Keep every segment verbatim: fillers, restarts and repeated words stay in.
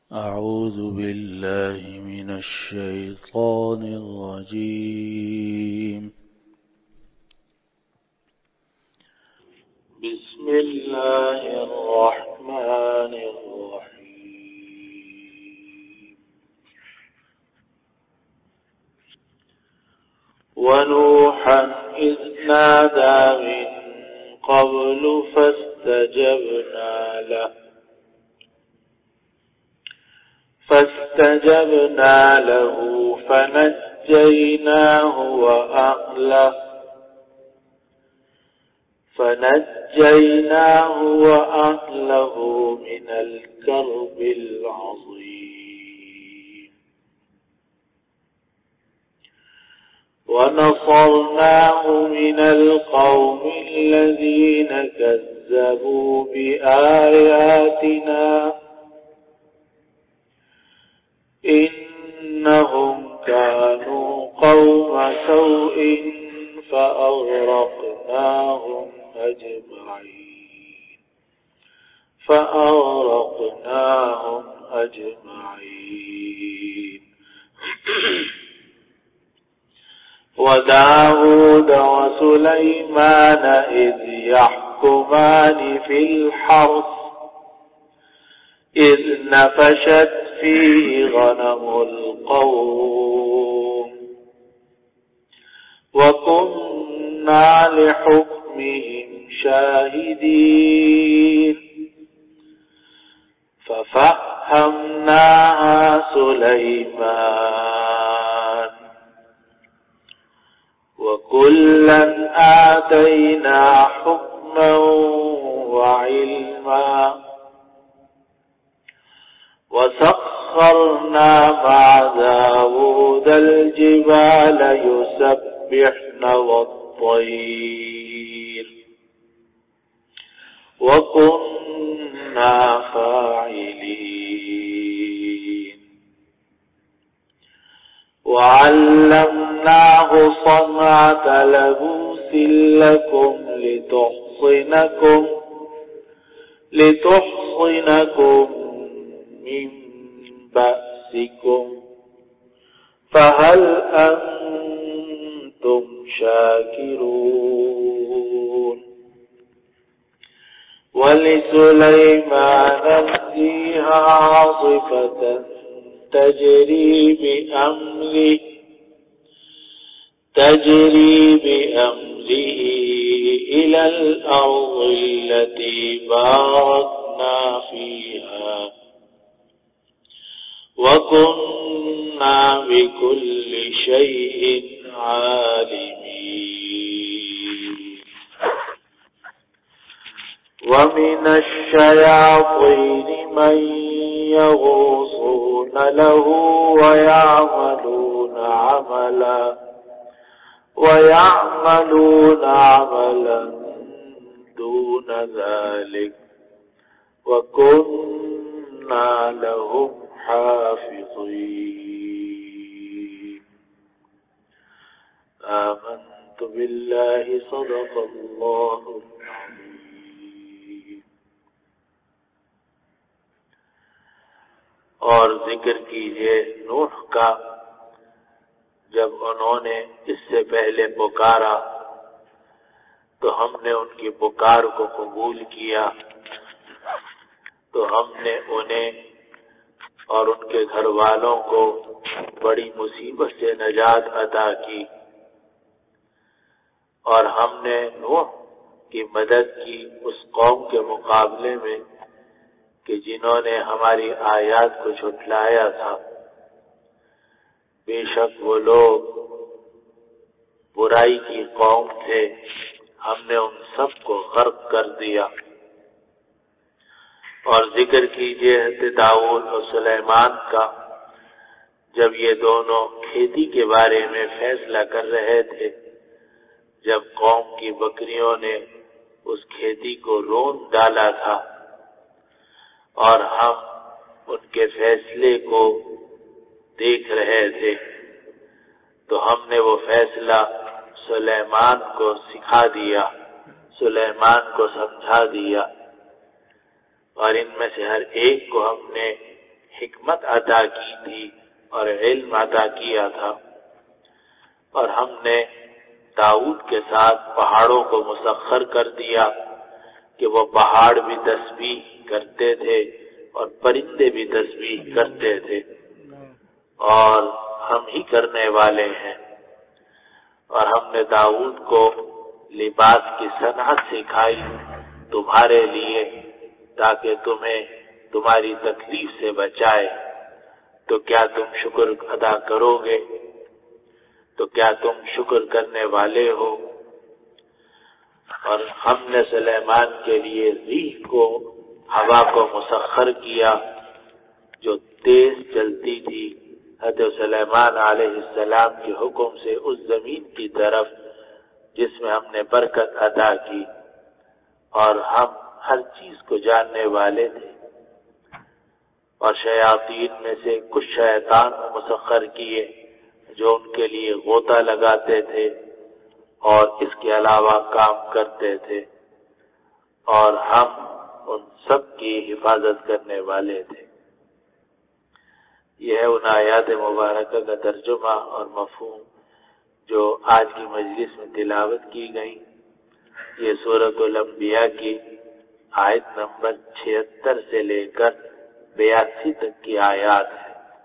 أعوذ بالله من الشيطان الرجيم. بسم الله الرحمن الرحيم. ونوحا إذ نادى من قبل فاستجبنا له فاستجبنا له فنجيناه وأهله فنجيناه وأهله من الكرب العظيم ونصرناه من القوم الذين كذبوا بآياتنا إنهم كانوا قوم سوء فأغرقناهم أجمعين فأغرقناهم أجمعين وداود وسليمان إذ يحكمان في الحرث إذ نفشت فيه غنم القوم وكنا لحكمهم شاهدين ففهمناها سليمان وكلا آتينا حكما وعلما وسخرنا مع داود الجبال يسبحن والطير وكنا فاعلين وعلمناه صنعة لبوس لكم لتحصنكم لتحصنكم من بأسكم فهل أنتم شاكرون ولسليمان الريح عاصفة تجري بأمره تجري بأمره إلى الأرض التي باركنا فيها وكنا بكل شيء عالمين ومن الشياطين من يغوصون له ويعملون عملا ويعملون عملا دون ذلك وكنا لهم حافظين آمنت بالله صدق الله العظيم. اور ذکر کیجئے نوح کا جب انہوں نے اس سے پہلے پکارا تو ہم نے ان کی پکار کو قبول کیا تو ہم نے انہیں اور ان کے گھر والوں کو بڑی مصیبت سے نجات عطا کی اور ہم نے نوح کی مدد کی اس قوم کے مقابلے میں کہ جنہوں نے ہماری آیات کو جھٹلایا تھا. بے شک وہ لوگ برائی کی قوم تھے، ہم نے ان سب کو غرق کر دیا. اور ذکر کیجئے حضرت داؤد اور سلیمان کا جب یہ دونوں کھیتی کے بارے میں فیصلہ کر رہے تھے، جب قوم کی بکریوں نے اس کھیتی کو رون ڈالا تھا اور ہم ان کے فیصلے کو دیکھ رہے تھے تو ہم نے وہ فیصلہ سلیمان کو سکھا دیا، سلیمان کو سمجھا دیا، اور ان میں سے ہر ایک کو ہم نے حکمت عطا کی تھی اور علم عطا کیا تھا، اور ہم نے داؤد کے ساتھ پہاڑوں کو مسخر کر دیا کہ وہ پہاڑ بھی تسبیح کرتے تھے اور پرندے بھی تسبیح کرتے تھے، اور ہم ہی کرنے والے ہیں۔ اور ہم نے داؤد کو لباس کی صنعت سکھائی تمہارے لیے تاکہ تمہیں تمہاری تکلیف سے بچائے، تو کیا تم شکر ادا کرو گے؟ تو کیا تم شکر کرنے والے ہو؟ اور ہم نے سلیمان کے لیے ریح کو، ہوا کو مسخر کیا جو تیز چلتی تھی حضرت سلیمان علیہ السلام کے حکم سے اس زمین کی طرف جس میں ہم نے برکت عطا کی، اور ہم ہر چیز کو جاننے والے تھے۔ اور شیاطین میں سے کچھ شیطان مسخر کیے جو ان کے لیے غوطہ لگاتے تھے اور اس کے علاوہ کام کرتے تھے، اور ہم ان سب کی حفاظت کرنے والے تھے۔ یہ ہے ان آیات مبارکہ کا ترجمہ اور مفہوم جو آج کی مجلس میں تلاوت کی گئی۔ یہ سورۃ الانبیاء کی آیت نمبر چھہتر سے لے کر بیاسی تک کی آیات ہے،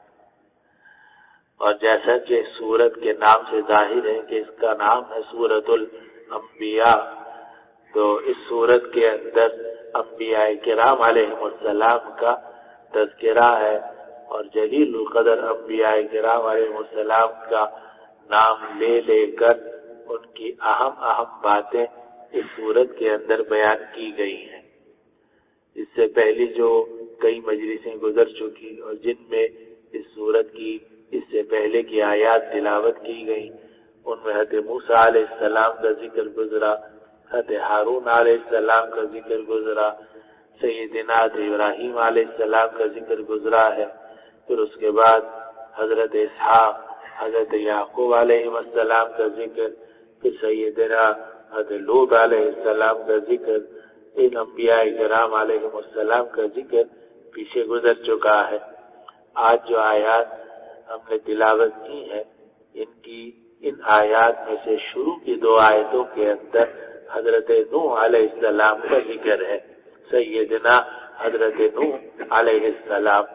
اور جیسا کہ سورت کے نام سے ظاہر ہے کہ اس کا نام ہے سورۃ الانبیاء، تو اس سورت کے اندر انبیاء کرام علیہم السلام کا تذکرہ ہے، اور جلیل القدر انبیاء کرام علیہم السلام کا نام لے لے کر ان کی اہم اہم باتیں اس سورت کے اندر بیان کی گئی ہیں۔ اس سے پہلی جو کئی مجلسیں گزر چکی اور جن میں اس سورت کی اس سے پہلے کی آیات تلاوت کی گئی، ان میں حضرت موسیٰ علیہ السلام کا ذکر گزرا، حضرت ہارون علیہ السلام کا ذکر گزرا، سیدنا ابراہیم علیہ السلام کا ذکر گزرا ہے، پھر اس کے بعد حضرت اسحاق، حضرت یعقوب علیہ السلام کا ذکر، پھر سیدنا حضرت لوط علیہ السلام کا ذکر، ان انبیاء کرام علیہ السلام کا ذکر پیچھے گزر چکا ہے۔ آج جو آیات ہم نے تلاوت کی ہے، ان کی ان آیات میں سے شروع کی دو آیتوں کے اندر حضرت نوح علیہ السلام کا ذکر ہے، سیدنا حضرت نوح علیہ السلام۔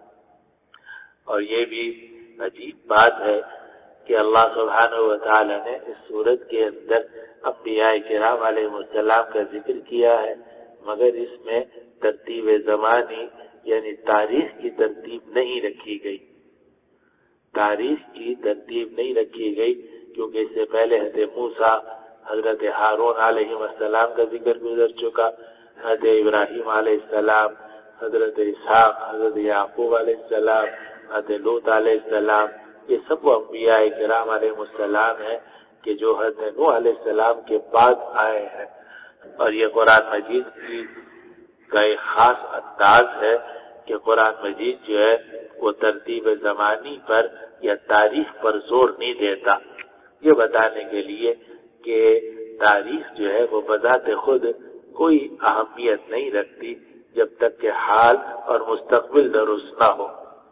اور یہ بھی عجیب بات ہے کہ اللہ سبحانہ و تعالی نے اس سورت کے اندر انبیاء کرام علیہ السلام کا ذکر کیا ہے، مگر اس میں ترتیب زمانی یعنی تاریخ کی ترتیب نہیں رکھی گئی، تاریخ کی ترتیب نہیں رکھی گئی، کیونکہ اس سے پہلے حضرت موسیٰ، حضرت ہارون علیہ السلام کا ذکر گزر چکا، حضرت ابراہیم علیہ السلام، حضرت اسحاق، حضرت یعقوب علیہ السلام، حضرت لوط علیہ السلام، یہ سب وہ انبیاء کرام علیہ السلام ہیں کہ جو حضرت نوح علیہ السلام کے بعد آئے ہیں۔ اور یہ قرآن مجید کی کا ایک خاص انداز ہے کہ قرآن مجید جو ہے وہ ترتیب زمانی پر یا تاریخ پر زور نہیں دیتا، یہ بتانے کے لیے کہ تاریخ جو ہے وہ بذات خود کوئی اہمیت نہیں رکھتی جب تک کہ حال اور مستقبل درست نہ ہو۔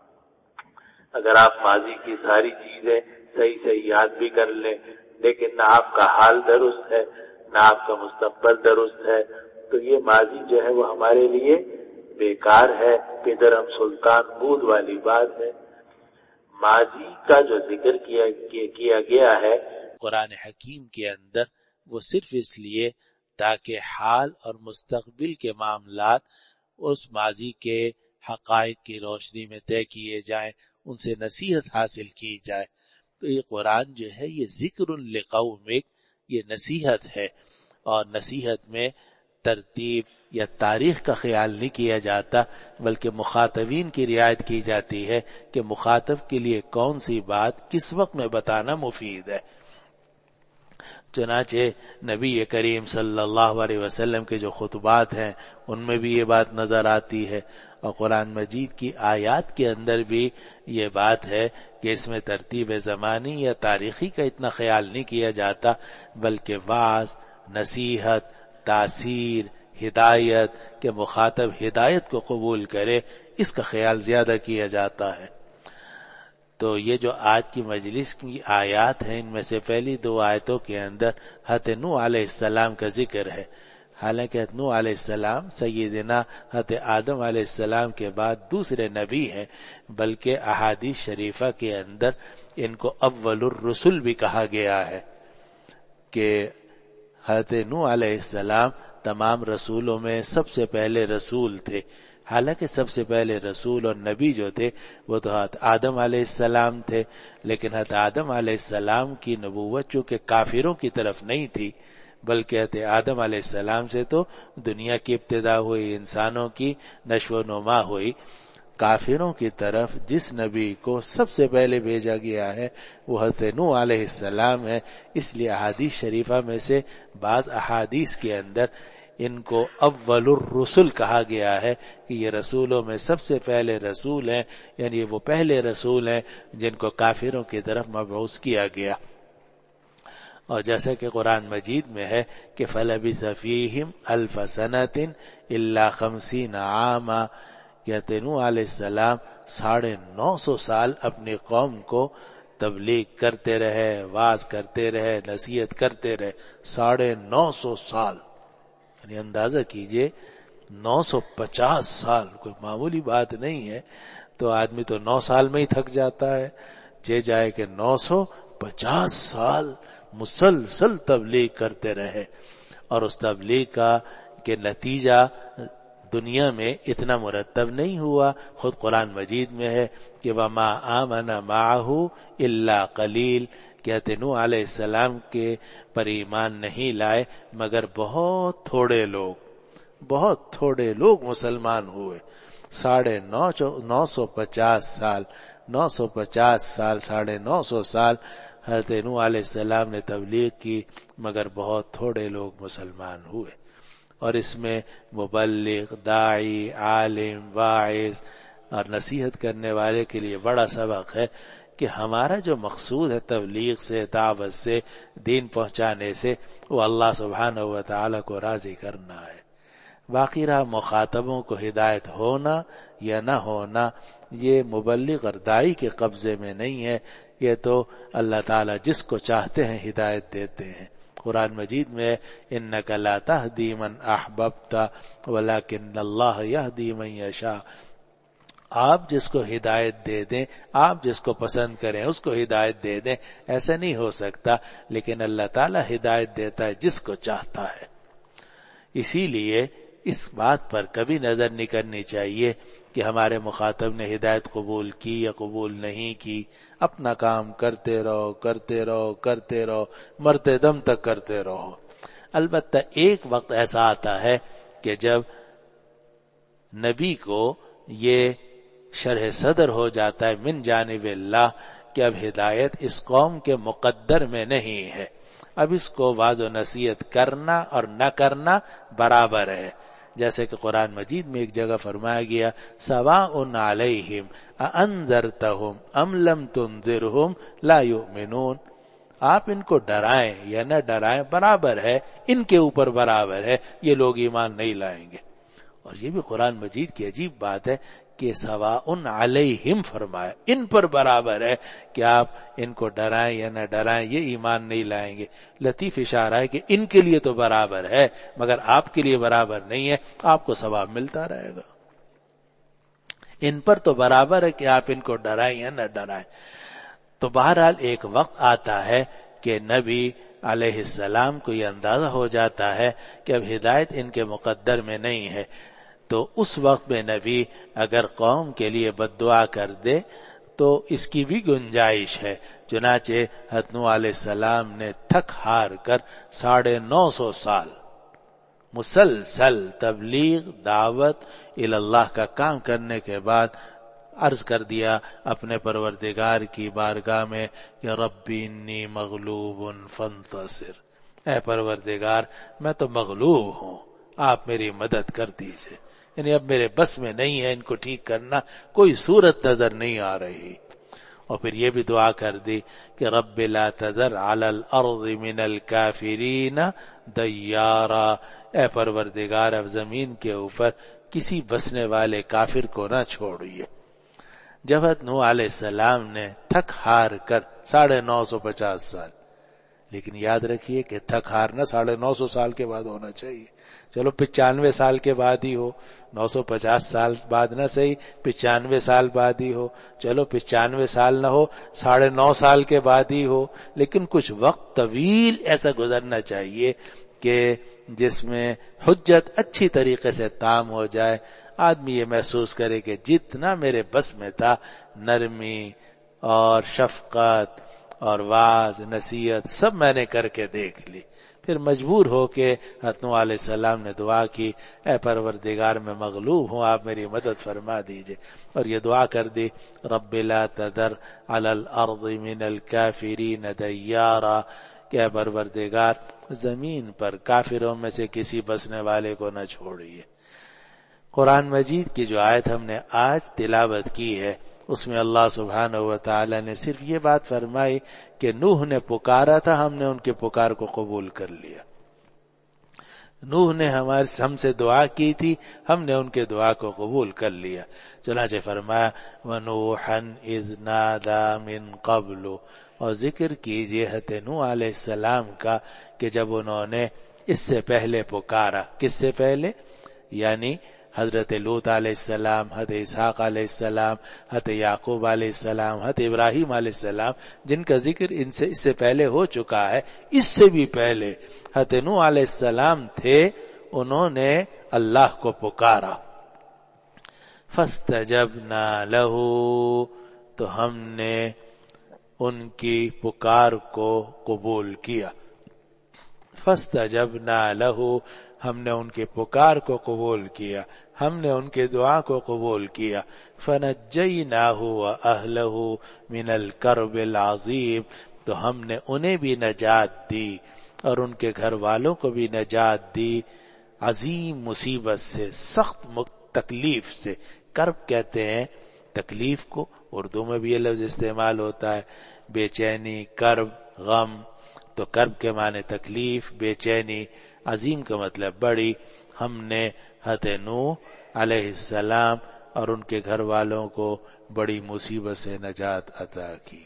اگر آپ ماضی کی ساری چیزیں صحیح صحیح یاد بھی کر لیں، لیکن نہ آپ کا حال درست ہے نہ آپ کا مستقبل درست ہے، تو یہ ماضی جو ہے وہ ہمارے لیے بیکار ہے، پدرم سلطان بود والی بات ہے۔ ماضی کا جو ذکر کیا کیا گیا ہے قرآن حکیم کے اندر، وہ صرف اس لیے تاکہ حال اور مستقبل کے معاملات اس ماضی کے حقائق کی روشنی میں طے کیے جائیں، ان سے نصیحت حاصل کی جائے۔ تو یہ قرآن جو ہے یہ ذکر لقومک، یہ نصیحت ہے، اور نصیحت میں ترتیب یا تاریخ کا خیال نہیں کیا جاتا، بلکہ مخاطبین کی رعایت کی جاتی ہے کہ مخاطب کے لیے کون سی بات کس وقت میں بتانا مفید ہے۔ چنانچہ نبی کریم صلی اللہ علیہ وسلم کے جو خطبات ہیں ان میں بھی یہ بات نظر آتی ہے، اور قرآن مجید کی آیات کے اندر بھی یہ بات ہے کہ اس میں ترتیب زمانی یا تاریخی کا اتنا خیال نہیں کیا جاتا، بلکہ وعظ، نصیحت، تاثیر، ہدایت، کہ مخاطب ہدایت کو قبول کرے، اس کا خیال زیادہ کیا جاتا ہے۔ تو یہ جو آج کی مجلس کی آیات ہیں، ان میں سے پہلی دو آیتوں کے اندر حضرت نوح علیہ السلام کا ذکر ہے۔ حالانکہ حضرت نوح علیہ السلام سیدنا حضرت آدم علیہ السلام کے بعد دوسرے نبی ہیں، بلکہ احادیث شریفہ کے اندر ان کو اول الرسل بھی کہا گیا ہے کہ حضرت نوح علیہ السلام تمام رسولوں میں سب سے پہلے رسول تھے۔ حالانکہ سب سے پہلے رسول اور نبی جو تھے وہ تو حضرت آدم علیہ السلام تھے، لیکن حضرت آدم علیہ السلام کی نبوت چونکہ کافروں کی طرف نہیں تھی، بلکہ حضرت آدم علیہ السلام سے تو دنیا کی ابتدا ہوئی، انسانوں کی نشو و نما ہوئی۔ کافروں کی طرف جس نبی کو سب سے پہلے بھیجا گیا ہے وہ حضرت نوح علیہ السلام ہے۔ اس لیے احادیث شریفہ میں سے بعض احادیث کے اندر ان کو اول الرسل کہا گیا ہے کہ یہ رسولوں میں سب سے پہلے رسول ہیں، یعنی وہ پہلے رسول ہیں جن کو کافروں کی طرف مبعوث کیا گیا۔ اور جیسا کہ قرآن مجید میں ہے کہ فَلَبِثَ فِيهِمْ أَلْفَ سَنَةٍ إِلَّا خَمْسِينَ عَامًا، کہتے نوح علیہ السلام ساڑھے نو سو سال اپنی قوم کو تبلیغ کرتے رہے، واعظ کرتے رہے، نصیحت کرتے رہے، ساڑھے نو سو سال، یعنی اندازہ کیجئے نو سو پچاس سال کوئی معمولی بات نہیں ہے۔ تو آدمی تو نو سال میں ہی تھک جاتا ہے، چہ جائے کہ نو سو پچاس سال مسلسل تبلیغ کرتے رہے، اور اس تبلیغ کا کہ نتیجہ دنیا میں اتنا مرتب نہیں ہوا۔ خود قرآن مجید میں ہے کہ وَمَا آمَنَ مَعَهُ إِلَّا قَلِيلٌ، کہتے نوح علیہ السلام کے پر ایمان نہیں لائے مگر بہت تھوڑے لوگ، بہت تھوڑے لوگ مسلمان ہوئے۔ ساڑھے نو نو سو پچاس سال نو سو پچاس سال ساڑھے نو سو سال حضرت نوح علیہ السلام نے تبلیغ کی، مگر بہت تھوڑے لوگ مسلمان ہوئے۔ اور اس میں مبلغ، داعی، عالم، واعظ اور نصیحت کرنے والے کے لیے بڑا سبق ہے کہ ہمارا جو مقصود ہے تبلیغ سے، دعوت سے، دین پہنچانے سے، وہ اللہ سبحانہ و تعالی کو راضی کرنا ہے۔ باقی رہا مخاطبوں کو ہدایت ہونا یا نہ ہونا، یہ مبلغ اور داعی کے قبضے میں نہیں ہے، یہ تو اللہ تعالی جس کو چاہتے ہیں ہدایت دیتے ہیں۔ قرآن مجید میں انک لا تہدی من احببت ولکن اللہ یہدی من یشاء، آپ جس کو ہدایت دے دیں، آپ جس کو پسند کریں اس کو ہدایت دے دیں، ایسا نہیں ہو سکتا، لیکن اللہ تعالی ہدایت دیتا ہے جس کو چاہتا ہے۔ اسی لیے اس بات پر کبھی نظر نہیں کرنی چاہیے کہ ہمارے مخاطب نے ہدایت قبول کی یا قبول نہیں کی، اپنا کام کرتے رہو کرتے رہو کرتے رہو، مرتے دم تک کرتے رہو۔ البتہ ایک وقت ایسا آتا ہے کہ جب نبی کو یہ شرح صدر ہو جاتا ہے من جانب اللہ کہ اب ہدایت اس قوم کے مقدر میں نہیں ہے، اب اس کو واعظ و نصیحت کرنا اور نہ کرنا برابر ہے۔ جیسے کہ قرآن مجید میں ایک جگہ فرمایا گیا سواء علیہم اانذرتہم ام لم تنذرہم لا یؤمنون، آپ ان کو ڈرائیں یا نہ ڈرائیں برابر ہے، ان کے اوپر برابر ہے، یہ لوگ ایمان نہیں لائیں گے۔ اور یہ بھی قرآن مجید کی عجیب بات ہے کہ سواء علیہم فرمایا، ان پر برابر ہے کہ آپ ان کو ڈرائیں یا نہ ڈرائیں، یہ ایمان نہیں لائیں گے۔ لطیف اشارہ ہے کہ ان کے لیے تو برابر ہے مگر آپ کے لیے برابر نہیں ہے، آپ کو ثواب ملتا رہے گا۔ ان پر تو برابر ہے کہ آپ ان کو ڈرائیں یا نہ ڈرائیں۔ تو بہرحال ایک وقت آتا ہے کہ نبی علیہ السلام کو یہ اندازہ ہو جاتا ہے کہ اب ہدایت ان کے مقدر میں نہیں ہے، تو اس وقت میں نبی اگر قوم کے لیے بد دعا کر دے تو اس کی بھی گنجائش ہے۔ چنانچہ حضرت نوح علیہ السلام نے تھک ہار کر ساڑھے نو سو سال مسلسل تبلیغ، دعوت اللہ کا کام کرنے کے بعد عرض کر دیا اپنے پروردگار کی بارگاہ میں کہ ربی انی مغلوب فانتصر، اے پروردگار میں تو مغلوب ہوں، آپ میری مدد کر دیجئے، یعنی اب میرے بس میں نہیں ہے ان کو ٹھیک کرنا، کوئی صورت نظر نہیں آ رہی۔ اور پھر یہ بھی دعا کر دی کہ رب لا تذر علی الارض من الکافرین دیارا، اے پروردگار اب زمین کے اوپر کسی بسنے والے کافر کو نہ چھوڑیے۔ جب حضرت نوح علیہ السلام نے تھک ہار کر ساڑھے نو سو پچاس سال، لیکن یاد رکھیے کہ تھک ہارنا ساڑھے نو سو سال کے بعد ہونا چاہیے، چلو پچانوے سال کے بعد ہی ہو، نو سو پچاس سال بعد نہ صحیح پچانوے سال بعد ہی ہو، چلو پچانوے سال نہ ہو ساڑھے نو سال کے بعد ہی ہو، لیکن کچھ وقت طویل ایسا گزرنا چاہیے کہ جس میں حجت اچھی طریقے سے تام ہو جائے، آدمی یہ محسوس کرے کہ جتنا میرے بس میں تھا نرمی اور شفقت اور واعظ نصیحت سب میں نے کر کے دیکھ لی۔ پھر مجبور ہو کے حضرت نوح علیہ السلام نے دعا کی، اے پروردگار میں مغلوب ہوں، آپ میری مدد فرما دیجئے، اور یہ دعا کر دی، رب لا تذر علی الارض من الکافرین دیارا، کہ اے پروردگار زمین پر کافروں میں سے کسی بسنے والے کو نہ چھوڑیے۔ قرآن مجید کی جو آیت ہم نے آج تلاوت کی ہے اس میں اللہ سبحانہ و تعالی نے صرف یہ بات فرمائی کہ نوح نے پکارا تھا، ہم نے ان کے پکار کو قبول کر لیا۔ نوح نے ہمارے ہم سے دعا کی تھی، ہم نے ان کے دعا کو قبول کر لیا۔ چنانچہ فرمایا وَنُوحًا إِذْ نَادَى مِن قَبْلُ، اور ذکر کیجئے حضرت نوح علیہ السلام کا کہ جب انہوں نے اس سے پہلے پکارا۔ کس سے پہلے؟ یعنی حضرت لوط علیہ السلام، حضرت اسحاق علیہ السلام، حضرت یعقوب علیہ السلام، حضرت ابراہیم علیہ السلام، جن کا ذکر ان سے اس سے پہلے ہو چکا ہے۔ اس سے بھی پہلے حضرت نوح علیہ السلام تھے، انہوں نے اللہ کو پکارا۔ فاستجبنا له، تو ہم نے ان کی پکار کو قبول کیا۔ فاستجبنا له، ہم نے ان کی پکار کو قبول کیا، ہم نے ان کے دعا کو قبول کیا۔ فنجیناہ واہلہ من الکرب العظیم، تو ہم نے انہیں بھی نجات دی اور ان کے گھر والوں کو بھی نجات دی عظیم مصیبت سے، سخت تکلیف سے۔ کرب کہتے ہیں تکلیف کو، اردو میں بھی یہ لفظ استعمال ہوتا ہے، بے چینی، کرب، غم۔ تو کرب کے معنی تکلیف، بے چینی، عظیم کا مطلب بڑی۔ ہم نے حضرت نوح علیہ السلام اور ان کے گھر والوں کو بڑی مصیبت سے نجات عطا کی۔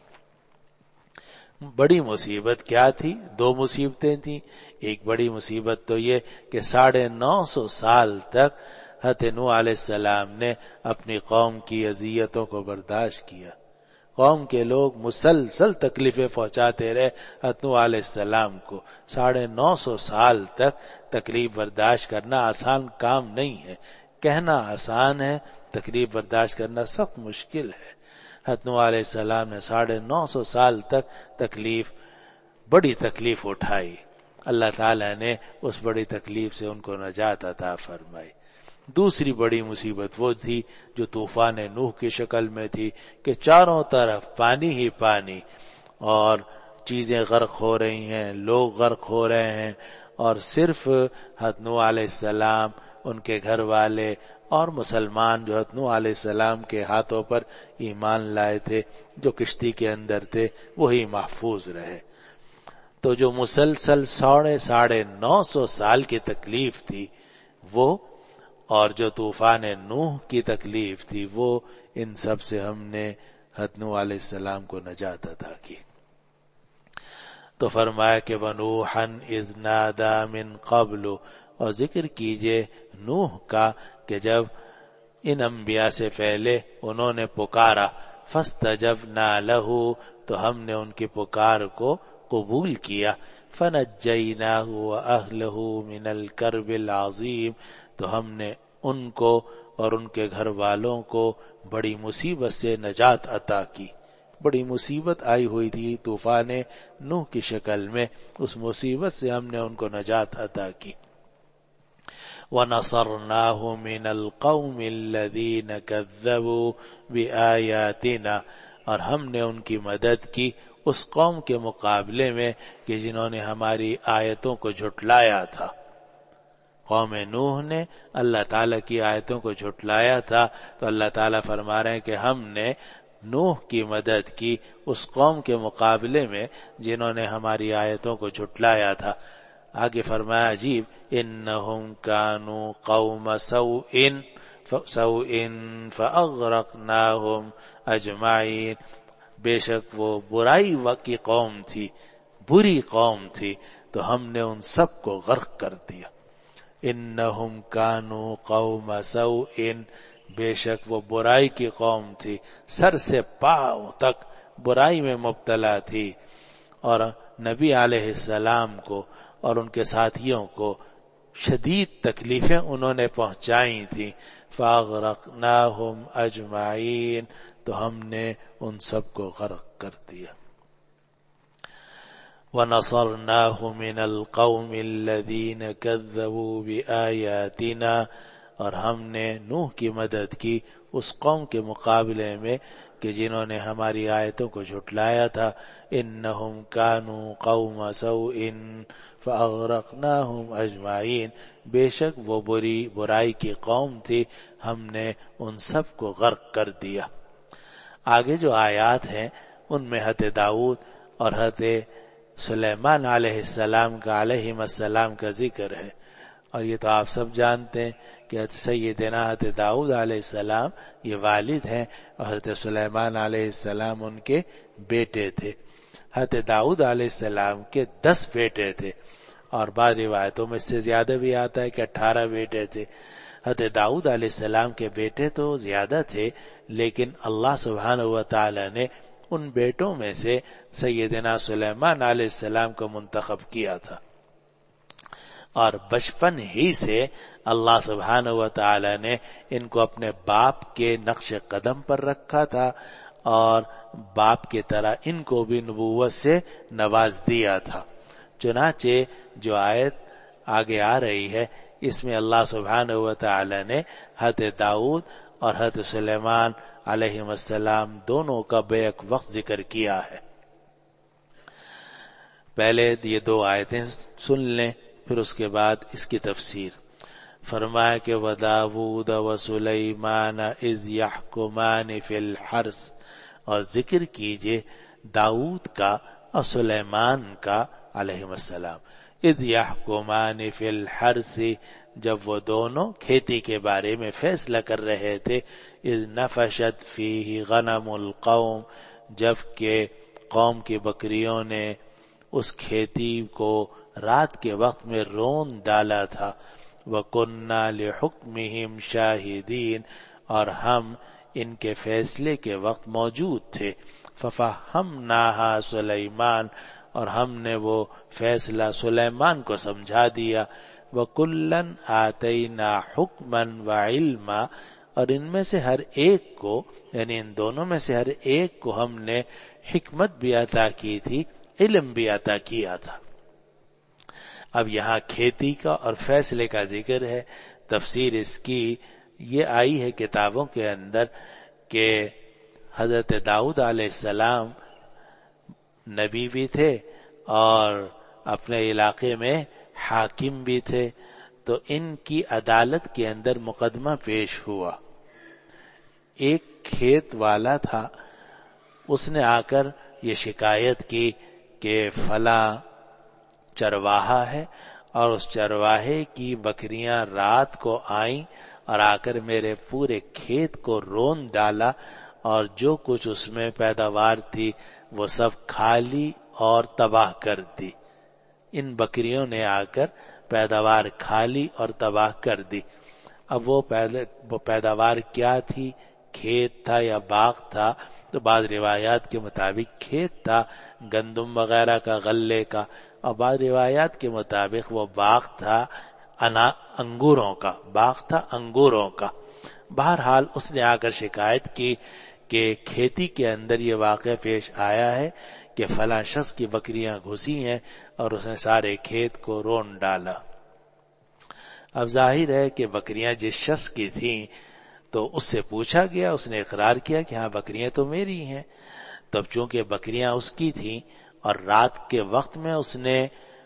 بڑی مصیبت کیا تھی؟ دو مصیبتیں تھیں۔ ایک بڑی مصیبت تو یہ کہ ساڑھے نو سو سال تک حضرت نوح علیہ السلام نے اپنی قوم کی اذیتوں کو برداشت کیا۔ قوم کے لوگ مسلسل تکلیفیں پہنچاتے رہے حضرت نوح علیہ السلام کو۔ ساڑھے نو سو سال تک تکلیف برداشت کرنا آسان کام نہیں ہے، کہنا آسان ہے، تکلیف برداشت کرنا سخت مشکل ہے۔ حضرت نوح علیہ السلام نے ساڑھے نو سو سال تک تکلیف بڑی تکلیف اٹھائی، اللہ تعالی نے اس بڑی تکلیف سے ان کو نجات عطا فرمائی۔ دوسری بڑی مصیبت وہ تھی جو طوفان نوح کی شکل میں تھی کہ چاروں طرف پانی ہی پانی، اور چیزیں غرق ہو رہی ہیں، لوگ غرق ہو رہے ہیں، اور صرف حضرت نوح علیہ السلام، ان کے گھر والے اور مسلمان جو حضرت نوح علیہ السلام کے ہاتھوں پر ایمان لائے تھے، جو کشتی کے اندر تھے، وہی محفوظ رہے۔ تو جو مسلسل ساڑھے ساڑھے نو سو سال کی تکلیف تھی وہ، اور جو طوفان نوح کی تکلیف تھی وہ، ان سب سے ہم نے حضرت نوح علیہ السلام کو نجات عطا کی۔ تو فرمایا کہ وَنُوحًا إِذْ نَادَى مِن قَبْلُ، اور ذکر کیجئے نوح کا کہ جب ان انبیاء سے پہلے انہوں نے پکارا، فَاسْتَجَبْنَا لَهُ، تو ہم نے ان کی پکار کو قبول کیا۔ فَنَجَّيْنَاهُ وَأَهْلَهُ مِنَ الْكَرْبِ الْعَظِيمِ، تو ہم نے ان کو اور ان کے گھر والوں کو بڑی مصیبت سے نجات عطا کی۔ بڑی مصیبت آئی ہوئی تھی طوفان نوح کی شکل میں، اس مصیبت سے ہم نے ان کو نجات عطا کی۔ وَنَصَرْنَاهُ مِنَ الْقَوْمِ الَّذِينَ كَذَّبُوا بِآيَاتِنَا، اور ہم نے ان کی مدد کی اس قوم کے مقابلے میں کہ جنہوں نے ہماری آیتوں کو جھٹلایا تھا۔ قوم نوح نے اللہ تعالیٰ کی آیتوں کو جھٹلایا تھا، تو اللہ تعالیٰ فرما رہے ہیں کہ ہم نے نوح کی مدد کی اس قوم کے مقابلے میں جنہوں نے ہماری آیتوں کو جھٹلایا تھا۔ آگے فرمایا عجیب، انہم کانوا قوم سوء سوء فاغرقناہم اجمعین، بے شک وہ برائی کی قوم تھی، بری قوم تھی، تو ہم نے ان سب کو غرق کر دیا۔ انہم کانوا قوم سوء، بے شک وہ برائی کی قوم تھی، سر سے پاؤں تک برائی میں مبتلا تھی، اور نبی علیہ السلام کو اور ان کے ساتھیوں کو شدید تکلیفیں انہوں نے پہنچائی تھیں۔ فاغرقناہم اجمعین، تو ہم نے ان سب کو غرق کر دیا۔ وَنَصَرْنَاهُ مِنَ الْقَوْمِ الَّذِينَ كَذَّبُوا بِآيَاتِنَا، اور ہم نے نوح کی مدد کی اس قوم کے مقابلے میں کہ جنہوں نے ہماری آیتوں کو جھٹلایا تھا۔ انہم کانوا قوم سوء فاغرقناہم اجمعین، بے شک وہ بری برائی کی قوم تھی، ہم نے ان سب کو غرق کر دیا۔ آگے جو آیات ہیں ان میں حضرت داؤد اور حضرت سلیمان علیہ السلام کا علیہم السلام کا ذکر ہے، اور یہ تو آپ سب جانتے ہیں کہ سیدنا حضرت داؤد علیہ السلام یہ والد ہیں اور حضرت سلیمان علیہ السلام ان کے بیٹے تھے۔ حضرت داؤد علیہ السلام کے دس بیٹے تھے، اور بعض روایتوں میں اس سے زیادہ بھی آتا ہے کہ اٹھارہ بیٹے تھے۔ حضرت داؤد علیہ السلام کے بیٹے تو زیادہ تھے، لیکن اللہ سبحانہ و تعالی نے ان بیٹوں میں سے سیدنا سلیمان علیہ السلام کو منتخب کیا تھا، اور بچپن ہی سے اللہ سبحانہ و تعالی نے ان کو اپنے باپ کے نقش قدم پر رکھا تھا، اور باپ کی طرح ان کو بھی نبوت سے نواز دیا تھا۔ چنانچہ جو آیت آگے آ رہی ہے اس میں اللہ سبحانہ و تعالی نے حضرت داؤد اور حضرت سلیمان علیہ السلام دونوں کا بیک وقت ذکر کیا ہے۔ پہلے یہ دو آیتیں سن لیں، پھر اس کے بعد اس کی تفسیر۔ فرمایا کہ وَدَاوُودَ وَسُلَيْمَانَ اِذْ يَحْكُمَانِ فِي الْحَرْثِ، اور ذکر کیجئے داؤد کا اور سلیمان کا علیہ السلام، اِذْ يَحْكُمَانِ فِي الْحَرْثِ، جب وہ دونوں کھیتی کے بارے میں فیصلہ کر رہے تھے، اِذْ نَفَشَتْ فِيهِ غَنَمُ الْقَوْمِ، جب کہ قوم کی بکریوں نے اس کھیتی کو رات کے وقت میں رون ڈالا تھا۔ وَكُنَّا لِحُكْمِهِمْ شَاهِدِينَ، اور ہم ان کے فیصلے کے وقت موجود تھے۔ فَفَهَّمْنَاهَا سُلَيْمَانَ، اور ہم نے وہ فیصلہ سلیمان کو سمجھا دیا۔ وَكُلًّا آتَيْنَا حُكْمًا وَعِلْمًا، اور ان میں سے ہر ایک کو، یعنی ان دونوں میں سے ہر ایک کو ہم نے حکمت بھی عطا کی تھی، علم بھی عطا کیا تھا۔ اب یہاں کھیتی کا اور فیصلے کا ذکر ہے۔ تفسیر اس کی یہ آئی ہے کتابوں کے اندر کہ حضرت داؤد علیہ السلام نبی بھی تھے اور اپنے علاقے میں حاکم بھی تھے، تو ان کی عدالت کے اندر مقدمہ پیش ہوا۔ ایک کھیت والا تھا، اس نے آ کر یہ شکایت کی کہ فلاں چرواہا ہے اور اس چرواہے کی بکریاں رات کو آئیں اور آ کر میرے پورے کھیت کو رون ڈالا، اور جو کچھ اس میں پیداوار تھی وہ سب کھا لی اور تباہ کر دی۔ ان بکریوں نے آ کر پیداوار کھا لی اور تباہ کر دی۔ اب وہ پیداوار کیا تھی، کھیت تھا یا باغ تھا؟ تو بعض روایات کے مطابق کھیت تھا، گندم وغیرہ کا، غلے کا، اور بعض روایات کے مطابق وہ باغ تھا، انا انگوروں کا باغ تھا، انگوروں کا۔ بہرحال اس نے آ کر شکایت کی کہ کھیتی کے اندر یہ واقعہ پیش آیا ہے کہ فلاں شخص کی بکریاں گھسی ہیں اور اس نے سارے کھیت کو رون ڈالا۔ اب ظاہر ہے کہ بکریاں جس شخص کی تھیں تو اس سے پوچھا گیا، اس نے اقرار کیا کہ ہاں بکریاں تو میری ہیں۔ تب چونکہ بکریاں اس کی تھیں اور رات کے وقت میں اس نے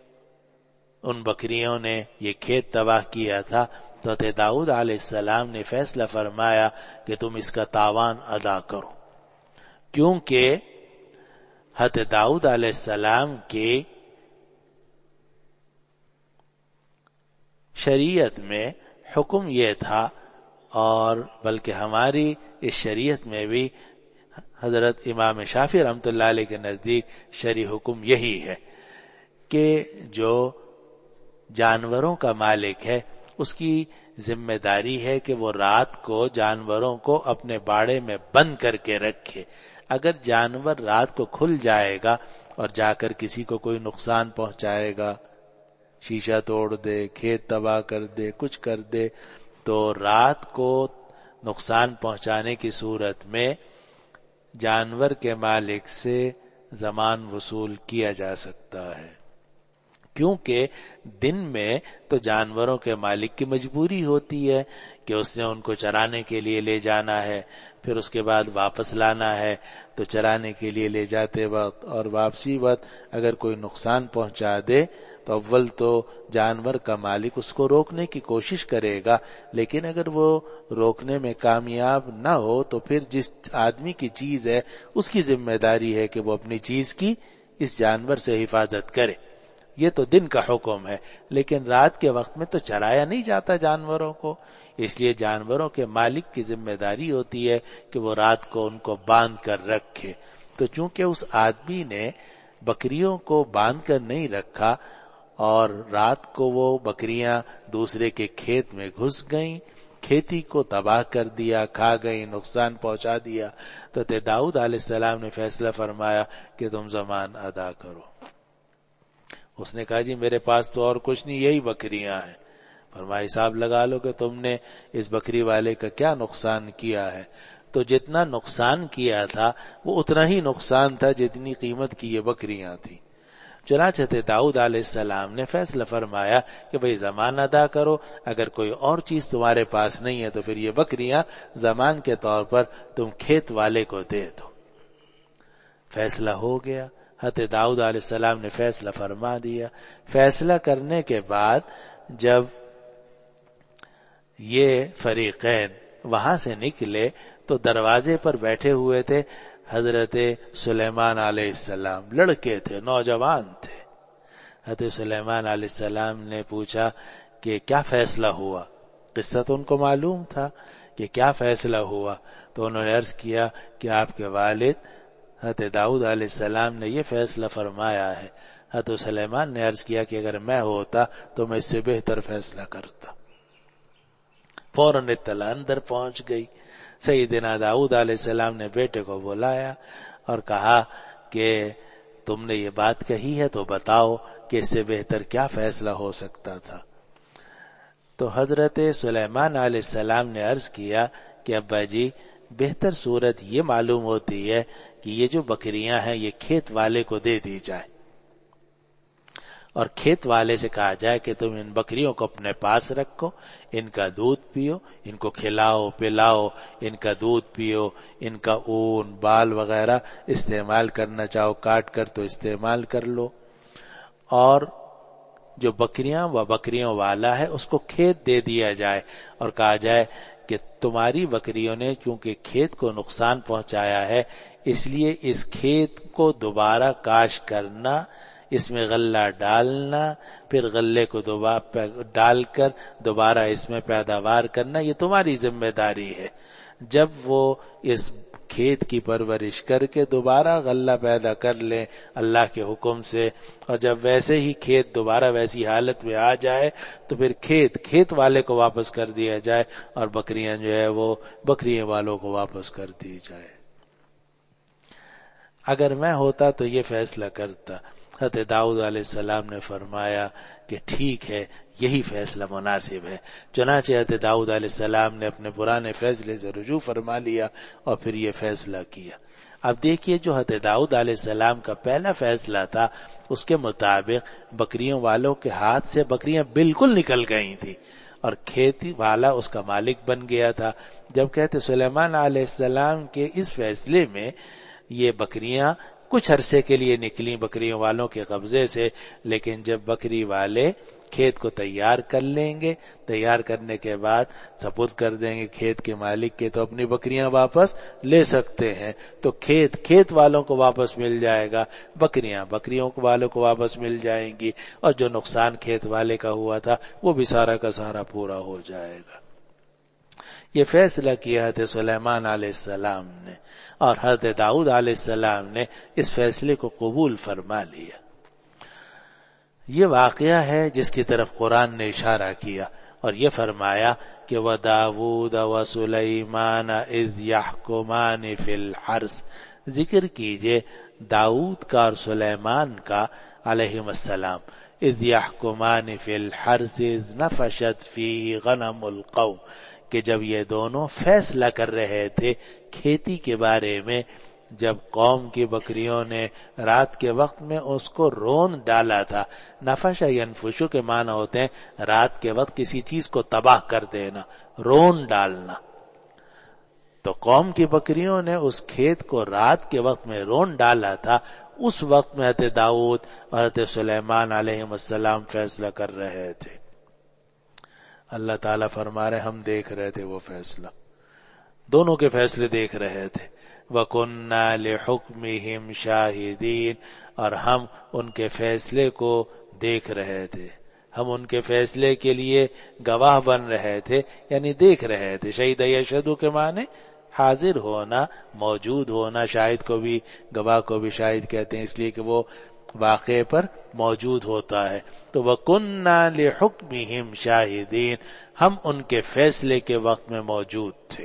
ان بکریوں نے یہ کھیت تباہ کیا تھا، تو حضرت داؤد علیہ السلام نے فیصلہ فرمایا کہ تم اس کا تاوان ادا کرو، کیونکہ حضرت داؤد علیہ السلام کے شریعت میں حکم یہ تھا، اور بلکہ ہماری اس شریعت میں بھی حضرت امام شافعی رحمۃ اللہ علیہ کے نزدیک شرعی حکم یہی ہے کہ جو جانوروں کا مالک ہے اس کی ذمہ داری ہے کہ وہ رات کو جانوروں کو اپنے باڑے میں بند کر کے رکھے۔ اگر جانور رات کو کھل جائے گا اور جا کر کسی کو کوئی نقصان پہنچائے گا، شیشہ توڑ دے، کھیت تباہ کر دے، کچھ کر دے، تو رات کو نقصان پہنچانے کی صورت میں جانور کے مالک سے ضمان وصول کیا جا سکتا ہے، کیونکہ دن میں تو جانوروں کے مالک کی مجبوری ہوتی ہے کہ اس نے ان کو چرانے کے لیے لے جانا ہے، پھر اس کے بعد واپس لانا ہے، تو چرانے کے لیے لے جاتے وقت اور واپسی وقت اگر کوئی نقصان پہنچا دے تو اول تو جانور کا مالک اس کو روکنے کی کوشش کرے گا، لیکن اگر وہ روکنے میں کامیاب نہ ہو تو پھر جس آدمی کی چیز ہے اس کی ذمہ داری ہے کہ وہ اپنی چیز کی اس جانور سے حفاظت کرے۔ یہ تو دن کا حکم ہے، لیکن رات کے وقت میں تو چرایا نہیں جاتا جانوروں کو، اس لیے جانوروں کے مالک کی ذمہ داری ہوتی ہے کہ وہ رات کو ان کو باندھ کر رکھے۔ تو چونکہ اس آدمی نے بکریوں کو باندھ کر نہیں رکھا اور رات کو وہ بکریاں دوسرے کے کھیت میں گھس گئیں، کھیتی کو تباہ کر دیا، کھا گئیں، نقصان پہنچا دیا، تو داؤد علیہ السلام نے فیصلہ فرمایا کہ تم ضمان ادا کرو۔ اس نے کہا جی میرے پاس تو اور کچھ نہیں، یہی بکریاں ہیں۔ فرمایا حساب لگا لو کہ تم نے اس بکری والے کا کیا نقصان کیا ہے۔ تو جتنا نقصان کیا تھا وہ اتنا ہی نقصان تھا جتنی قیمت کی یہ بکریاں تھیں۔ چنانچہ داؤد علیہ السلام نے فیصلہ فرمایا کہ بھئی ضمان ادا کرو، اگر کوئی اور چیز تمہارے پاس نہیں ہے تو پھر یہ بکریاں ضمان کے طور پر تم کھیت والے کو دے دو۔ فیصلہ ہو گیا، حضرت داؤد علیہ السلام نے فیصلہ فرما دیا۔ فیصلہ کرنے کے بعد جب یہ فریقین وہاں سے نکلے تو دروازے پر بیٹھے ہوئے تھے حضرت سلیمان علیہ السلام، لڑکے تھے، نوجوان تھے۔ حضرت سلیمان علیہ السلام نے پوچھا کہ کیا فیصلہ ہوا؟ قصہ تو ان کو معلوم تھا کہ کیا فیصلہ ہوا، تو انہوں نے عرض کیا کہ آپ کے والد حضرت داؤد علیہ السلام نے یہ فیصلہ فرمایا ہے۔ حضرت سلیمان نے عرض کیا کہ اگر میں ہوتا تو میں اس سے بہتر فیصلہ کرتا۔ فوراً اطلاع اندر پہنچ گئی۔ سیدنا داؤد علیہ السلام نے بیٹے کو بلایا اور کہا کہ تم نے یہ بات کہی ہے تو بتاؤ کہ اس سے بہتر کیا فیصلہ ہو سکتا تھا۔ تو حضرت سلیمان علیہ السلام نے عرض کیا کہ ابا جی بہتر صورت یہ معلوم ہوتی ہے کہ یہ جو بکریاں ہیں یہ کھیت والے کو دے دی جائے، اور کھیت والے سے کہا جائے کہ تم ان بکریوں کو اپنے پاس رکھو، ان کا دودھ پیو، ان کو کھلاؤ پلاؤ، ان کا دودھ پیو، ان کا اون بال وغیرہ استعمال کرنا چاہو کاٹ کر تو استعمال کر لو، اور جو بکریاں و بکریوں والا ہے اس کو کھیت دے دیا جائے، اور کہا جائے کہ تمہاری بکریوں نے چونکہ کھیت کو نقصان پہنچایا ہے اس لیے اس کھیت کو دوبارہ کاشت کرنا، اس میں غلہ ڈالنا، پھر غلے کو دوبارہ ڈال کر دوبارہ اس میں پیداوار کرنا، یہ تمہاری ذمہ داری ہے۔ جب وہ اس کھیت کی پرورش کر کے دوبارہ غلہ پیدا کر لیں اللہ کے حکم سے، اور جب ویسے ہی کھیت دوبارہ ویسی حالت میں آ جائے تو پھر کھیت کھیت والے کو واپس کر دیا جائے اور بکریاں جو ہے وہ بکریوں والوں کو واپس کر دی جائے۔ اگر میں ہوتا تو یہ فیصلہ کرتا۔ حضرت داؤد علیہ السلام نے فرمایا کہ ٹھیک ہے، یہی فیصلہ مناسب ہے۔ چنانچہ حضرت داؤد علیہ السلام نے اپنے پرانے فیصلے سے رجوع فرما لیا اور پھر یہ فیصلہ کیا۔ اب دیکھیے جو حضرت داؤد علیہ السلام کا پہلا فیصلہ تھا اس کے مطابق بکریوں والوں کے ہاتھ سے بکریاں بالکل نکل گئی تھی اور کھیتی والا اس کا مالک بن گیا تھا، جب کہتے سلیمان علیہ السلام کے اس فیصلے میں یہ بکریاں کچھ عرصے کے لیے نکلی بکریوں والوں کے قبضے سے، لیکن جب بکری والے کھیت کو تیار کر لیں گے، تیار کرنے کے بعد سپرد کر دیں گے کھیت کے مالک کے، تو اپنی بکریاں واپس لے سکتے ہیں۔ تو کھیت کھیت والوں کو واپس مل جائے گا، بکریاں بکریوں والوں کو واپس مل جائیں گی، اور جو نقصان کھیت والے کا ہوا تھا وہ بھی سارا کا سارا پورا ہو جائے گا۔ یہ فیصلہ کیا حضرت سلیمان علیہ السلام نے، اور حضرت داؤد علیہ السلام نے اس فیصلے کو قبول فرما لیا۔ یہ واقعہ ہے جس کی طرف قرآن نے اشارہ کیا اور یہ فرمایا کہ وَدَاوُودَ وَسُلَيْمَانَ إِذْ يَحْكُمَانِ فِي الْحَرْثِ، ذکر کیجئے داؤد کا اور سلیمان کا علیہم السلام، اذ يحكمان في الحرث اذ نفشت فيه غنم القوم، کہ جب یہ دونوں فیصلہ کر رہے تھے کھیتی کے بارے میں، جب قوم کی بکریوں نے رات کے وقت میں اس کو رون ڈالا تھا۔ نفش ینفشو کے معنی ہوتے ہیں رات کے وقت کسی چیز کو تباہ کر دینا، رون ڈالنا۔ تو قوم کی بکریوں نے اس کھیت کو رات کے وقت میں رون ڈالا تھا، اس وقت میں حضرت داؤد اور حضرت سلیمان علیہ السلام فیصلہ کر رہے تھے۔ اللہ تعالیٰ فرما رہے ہم دیکھ رہے تھے وہ فیصلہ، دونوں کے فیصلے دیکھ رہے تھے۔ وَكُنَّا لِحُكْمِهِمْ شَاهِدِينَ، اور ہم ان کے فیصلے کو دیکھ رہے تھے، ہم ان کے فیصلے کے لیے گواہ بن رہے تھے، یعنی دیکھ رہے تھے۔ شہید یشہد کے معنی حاضر ہونا، موجود ہونا، شاہد کو بھی گواہ کو بھی شاہد کہتے ہیں، اس لیے کہ وہ واقعے پر موجود ہوتا ہے۔ تو وَكُنَّا لِحُكْمِهِمْ شَاهِدِينَ، ہم ان کے فیصلے کے وقت میں موجود تھے۔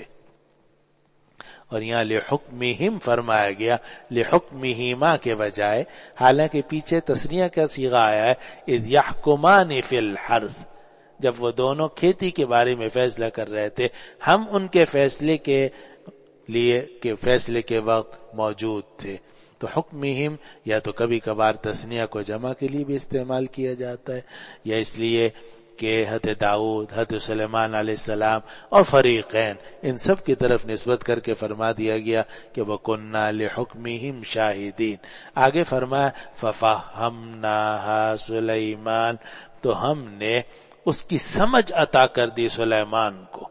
اور یہاں لِحُكْمِهِمْ فرمایا گیا لِحُكْمِهِمَا کے بجائے، حالانکہ پیچھے تثنیہ کا صیغہ آیا ہے اذ يحكمان فی الحرث، جب وہ دونوں کھیتی کے بارے میں فیصلہ کر رہے تھے، ہم ان کے فیصلے کے لیے کہ فیصلے کے وقت موجود تھے۔ تو حکمہم یا تو کبھی کبھار تثنیہ کو جمع کے لیے بھی استعمال کیا جاتا ہے، یا اس لیے کہ حضرت داؤد، حضرت سلیمان علیہ السلام اور فریقین ان سب کی طرف نسبت کر کے فرما دیا گیا کہ وَكُنَّا لِحُكْمِهِمْ شَاهِدِينَ۔ آگے فرمایا فَفَهَّمْنَاهَا سُلَيْمَانَ، تو ہم نے اس کی سمجھ عطا کر دی سلیمان کو۔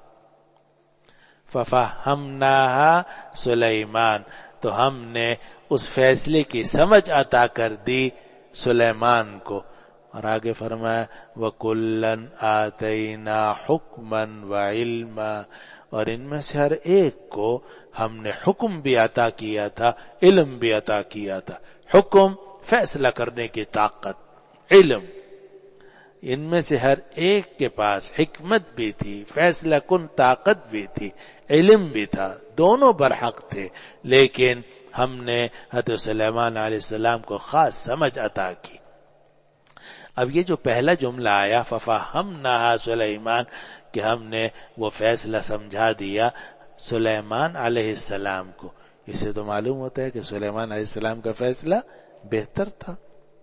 فَفَهَّمْنَاهَا سُلَيْمَانَ، تو ہم نے اس فیصلے کی سمجھ عطا کر دی سلیمان کو۔ اور آگے فرمایا وَكُلًّا آتَيْنَا حُكْمًا وَعِلْمًا، اور ان میں سے ہر ایک کو ہم نے حکم بھی عطا کیا تھا، علم بھی عطا کیا تھا۔ حکم فیصلہ کرنے کی طاقت، علم، ان میں سے ہر ایک کے پاس حکمت بھی تھی، فیصلہ کن طاقت بھی تھی، علم بھی تھا، دونوں برحق تھے، لیکن ہم نے حضرت سلیمان علیہ السلام کو خاص سمجھ عطا کی۔ اب یہ جو پہلا جملہ آیا فَفَهَّمْنَاهَا سُلَيْمَانَ، کہ ہم نے وہ فیصلہ سمجھا دیا سلیمان علیہ السلام کو، اسے تو معلوم ہوتا ہے کہ سلیمان علیہ السلام کا فیصلہ بہتر تھا۔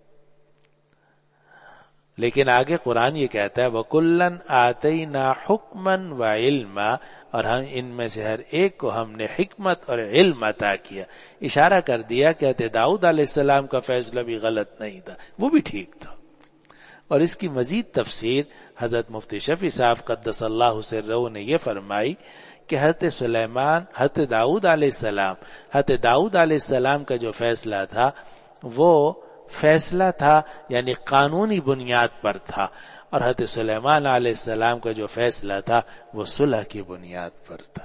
لیکن آگے قرآن یہ کہتا ہے وَكُلًّا آتَيْنَا حُكْمًا وَعِلْمًا، اور ہم ان میں سے ہر ایک کو ہم نے حکمت اور علم عطا کیا۔ اشارہ کر دیا کہ حضرت داؤد علیہ السلام کا فیصلہ بھی غلط نہیں تھا، وہ بھی ٹھیک تھا۔ اور اس کی مزید تفسیر حضرت مفتی شفیع صاحب قدس اللہ سرہ نے یہ فرمائی کہ حضرت سلیمان، حضرت داؤد علیہ السلام حضرت داؤد علیہ السلام کا جو فیصلہ تھا وہ فیصلہ تھا یعنی قانونی بنیاد پر تھا، اور حضرت سلیمان علیہ السلام کا جو فیصلہ تھا وہ صلح کی بنیاد پر تھا۔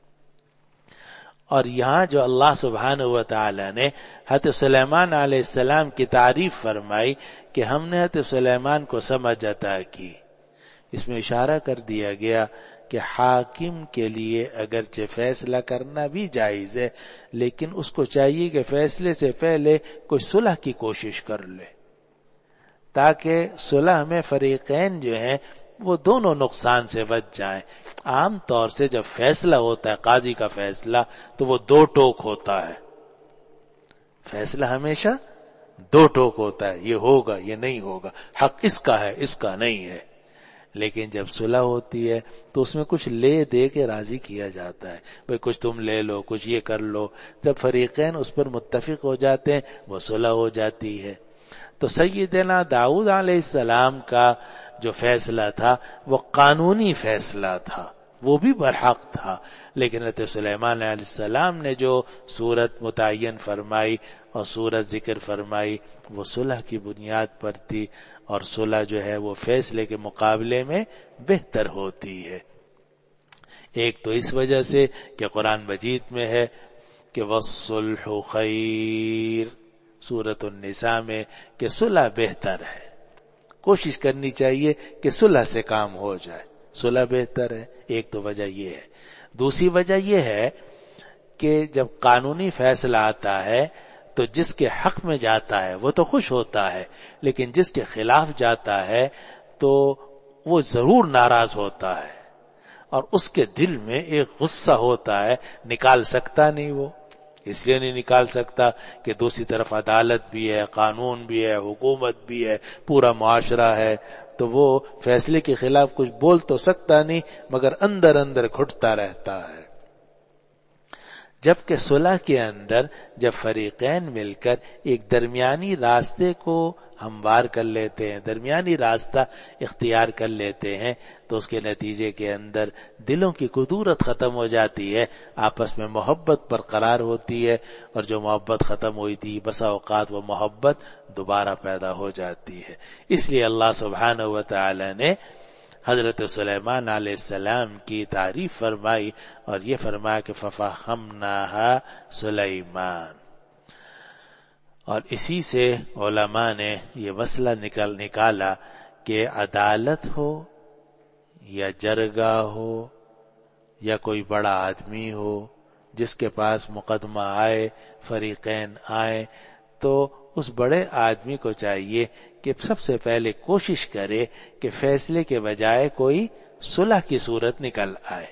اور یہاں جو اللہ سبحانہ و تعالی نے حضرت سلیمان علیہ السلام کی تعریف فرمائی کہ ہم نے حضرت سلیمان کو سمجھ عطا کی، اس میں اشارہ کر دیا گیا کہ حاکم کے لیے اگرچہ فیصلہ کرنا بھی جائز ہے، لیکن اس کو چاہیے کہ فیصلے سے پہلے کوئی صلح کی کوشش کر لے، تاکہ صلح میں فریقین جو ہیں وہ دونوں نقصان سے بچ جائیں۔ عام طور سے جب فیصلہ ہوتا ہے، قاضی کا فیصلہ، تو وہ دو ٹوک ہوتا ہے، فیصلہ ہمیشہ دو ٹوک ہوتا ہے، یہ ہوگا یہ نہیں ہوگا، حق اس کا ہے اس کا نہیں ہے۔ لیکن جب صلح ہوتی ہے تو اس میں کچھ لے دے کے راضی کیا جاتا ہے، بھئی کچھ تم لے لو کچھ یہ کر لو، جب فریقین اس پر متفق ہو جاتے ہیں وہ صلح ہو جاتی ہے۔ تو سیدنا داؤد علیہ السلام کا جو فیصلہ تھا وہ قانونی فیصلہ تھا، وہ بھی برحق تھا، لیکن حضرت سلیمان علیہ السلام نے جو صورت متعین فرمائی اور صورت ذکر فرمائی وہ صلح کی بنیاد پر تھی، اور صلح جو ہے وہ فیصلے کے مقابلے میں بہتر ہوتی ہے۔ ایک تو اس وجہ سے کہ قرآن مجید میں ہے کہ والصلح خیر، سورۃ النساء میں کہ صلح بہتر ہے، کوشش کرنی چاہیے کہ صلح سے کام ہو جائے، صلح بہتر ہے۔ ایک تو وجہ یہ ہے۔ دوسری وجہ یہ ہے کہ جب قانونی فیصلہ آتا ہے تو جس کے حق میں جاتا ہے وہ تو خوش ہوتا ہے، لیکن جس کے خلاف جاتا ہے تو وہ ضرور ناراض ہوتا ہے، اور اس کے دل میں ایک غصہ ہوتا ہے، نکال سکتا نہیں، وہ اس لیے نہیں نکال سکتا کہ دوسری طرف عدالت بھی ہے، قانون بھی ہے، حکومت بھی ہے، پورا معاشرہ ہے، تو وہ فیصلے کے خلاف کچھ بول تو سکتا نہیں، مگر اندر اندر گھٹتا رہتا ہے۔ جبکہ صلح کے اندر جب فریقین مل کر ایک درمیانی راستے کو ہموار کر لیتے ہیں، درمیانی راستہ اختیار کر لیتے ہیں، تو اس کے نتیجے کے اندر دلوں کی کدورت ختم ہو جاتی ہے، آپس میں محبت برقرار ہوتی ہے، اور جو محبت ختم ہوئی تھی بسا اوقات وہ محبت دوبارہ پیدا ہو جاتی ہے۔ اس لیے اللہ سبحانہ و تعالی نے حضرت سلیمان علیہ السلام کی تعریف فرمائی اور یہ فرمایا کہ فَفَهَّمْنَاهَا سلیمان، اور اسی سے علماء نے یہ مسئلہ نکل نکالا کہ عدالت ہو یا جرگہ ہو یا کوئی بڑا آدمی ہو جس کے پاس مقدمہ آئے، فریقین آئے، تو اس بڑے آدمی کو چاہیے کہ سب سے پہلے کوشش کرے کہ فیصلے کے بجائے کوئی صلح کی صورت نکل آئے،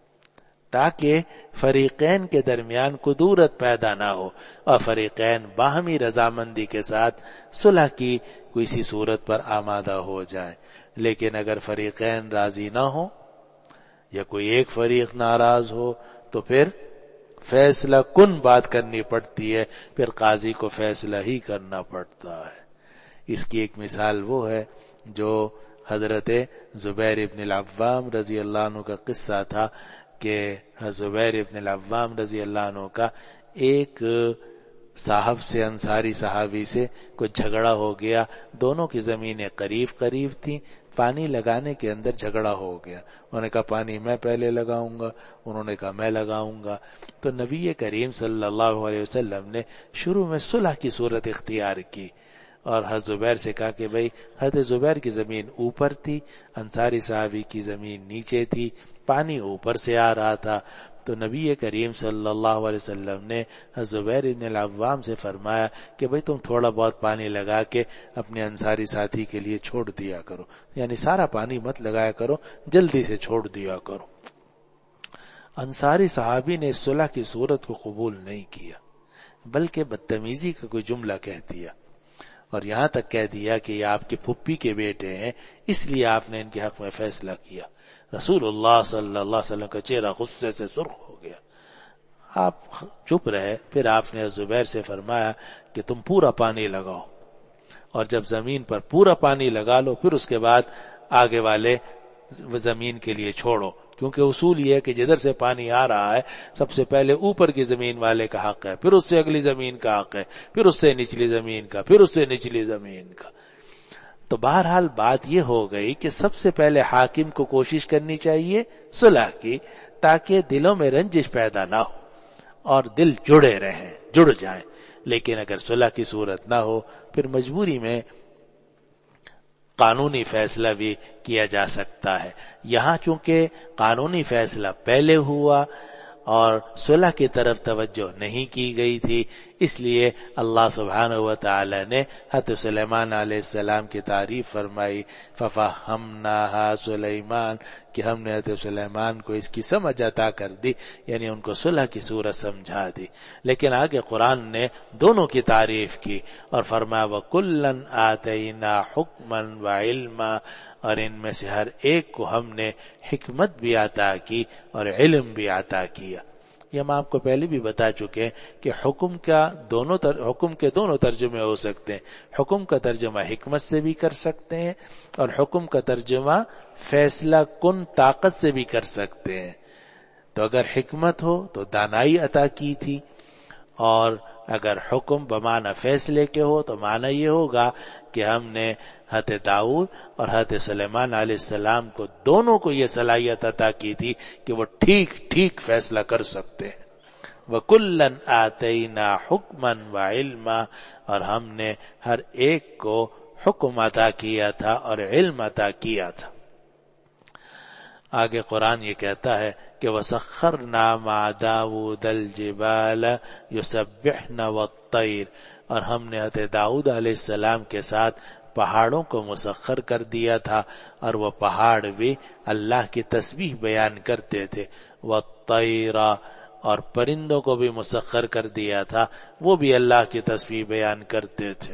تاکہ فریقین کے درمیان کدورت پیدا نہ ہو اور فریقین باہمی رضامندی کے ساتھ صلح کی کوئی سی صورت پر آمادہ ہو جائیں۔ لیکن اگر فریقین راضی نہ ہو یا کوئی ایک فریق ناراض ہو تو پھر فیصلہ کن بات کرنی پڑتی ہے، پھر قاضی کو فیصلہ ہی کرنا پڑتا ہے۔ اس کی ایک مثال وہ ہے جو حضرت زبیر ابن العوام رضی اللہ عنہ کا قصہ تھا کہ زبیر ابن العوام رضی اللہ عنہ کا ایک صاحب سے، انصاری صحابی سے کچھ جھگڑا ہو گیا، دونوں کی زمینیں قریب قریب تھیں، پانی لگانے کے اندر جھگڑا ہو گیا، انہوں نے کہا پانی میں پہلے لگاؤں گا، انہوں نے کہا میں لگاؤں گا، تو نبی کریم صلی اللہ علیہ وسلم نے شروع میں صلح کی صورت اختیار کی اور حضرت زبیر سے کہا کہ بھئی حضرت زبیر کی زمین اوپر تھی، انصاری صحابی کی زمین نیچے تھی، پانی اوپر سے آ رہا تھا، تو نبی کریم صلی اللہ علیہ وسلم نے حضرت زبیر بن العوام سے فرمایا کہ بھئی تم تھوڑا بہت پانی لگا کے اپنے انصاری ساتھی کے لیے چھوڑ دیا کرو، یعنی سارا پانی مت لگایا کرو، جلدی سے چھوڑ دیا کرو۔ انصاری صحابی نے اس صلح کی صورت کو قبول نہیں کیا، بلکہ بدتمیزی کا کوئی جملہ کہہ دیا، اور یہاں تک کہہ دیا کہ یہ آپ کے پھپھی کے بیٹے ہیں، اس لیے آپ نے ان کے حق میں فیصلہ کیا۔ رسول اللہ صلی اللہ علیہ وسلم کا چہرہ غصے سے سرخ ہو گیا، آپ چپ رہے، پھر آپ نے زبیر سے فرمایا کہ تم پورا پانی لگاؤ، اور جب زمین پر پورا پانی لگا لو پھر اس کے بعد آگے والے زمین کے لیے چھوڑو، کیونکہ اصول یہ ہے کہ جدھر سے پانی آ رہا ہے سب سے پہلے اوپر کی زمین والے کا حق ہے، پھر اس سے اگلی زمین کا حق ہے، پھر اس سے نچلی زمین کا، پھر اس سے نچلی زمین کا۔ تو بہرحال بات یہ ہو گئی کہ سب سے پہلے حاکم کو کوشش کرنی چاہیے صلح کی، تاکہ دلوں میں رنجش پیدا نہ ہو اور دل جڑے رہیں، جڑ جائیں۔ لیکن اگر صلح کی صورت نہ ہو پھر مجبوری میں قانونی فیصلہ بھی کیا جا سکتا ہے۔ یہاں چونکہ قانونی فیصلہ پہلے ہوا اور صلح کی طرف توجہ نہیں کی گئی تھی، اس لیے اللہ سبحانہ و تعالی نے حضرت سلیمان علیہ السلام کی تعریف فرمائی فَفَهَّمْنَاهَا سلیمان، کہ ہم نے حضرت سلیمان کو اس کی سمجھ عطا کر دی، یعنی ان کو صلح کی صورت سمجھا دی۔ لیکن آگے قرآن نے دونوں کی تعریف کی اور فرمایا وَكُلًّا آتَيْنَا حُكْمًا وَعِلْمًا، اور ان میں سے ہر ایک کو ہم نے حکمت بھی عطا کی اور علم بھی عطا کیا۔ یہ ہم آپ کو پہلے بھی بتا چکے ہیں کہ حکم کا دونوں تر حکم کے دونوں ترجمے ہو سکتے ہیں. حکم کا ترجمہ حکمت سے بھی کر سکتے ہیں اور حکم کا ترجمہ فیصلہ کن طاقت سے بھی کر سکتے ہیں. تو اگر حکمت ہو تو دانائی عطا کی تھی، اور اگر حکم بمعنی فیصلے کے ہو تو معنی یہ ہوگا کہ ہم نے حضرت داؤد اور حضرت سلیمان علیہ السلام کو دونوں کو یہ صلاحیت عطا کی تھی کہ وہ ٹھیک ٹھیک فیصلہ کر سکتے ہیں. وَكُلًّا آتَيْنَا حُكْمًا وَعِلْمًا، اور ہم نے ہر ایک کو حکم عطا کیا تھا اور علم عطا کیا تھا. آگے قرآن یہ کہتا ہے کہ وَسَخَّرْنَا مَعَ دَاوُودَ الْجِبَالَ يُسَبِّحْنَ وَالطَّيْرَ، اور ہم نے حضرت داؤد علیہ السلام کے ساتھ پہاڑوں کو مسخر کر دیا تھا، اور وہ پہاڑ بھی اللہ کی تسبیح بیان کرتے تھے. وَالطَّيْرَ، اور پرندوں کو بھی مسخر کر دیا تھا، وہ بھی اللہ کی تسبیح بیان کرتے تھے.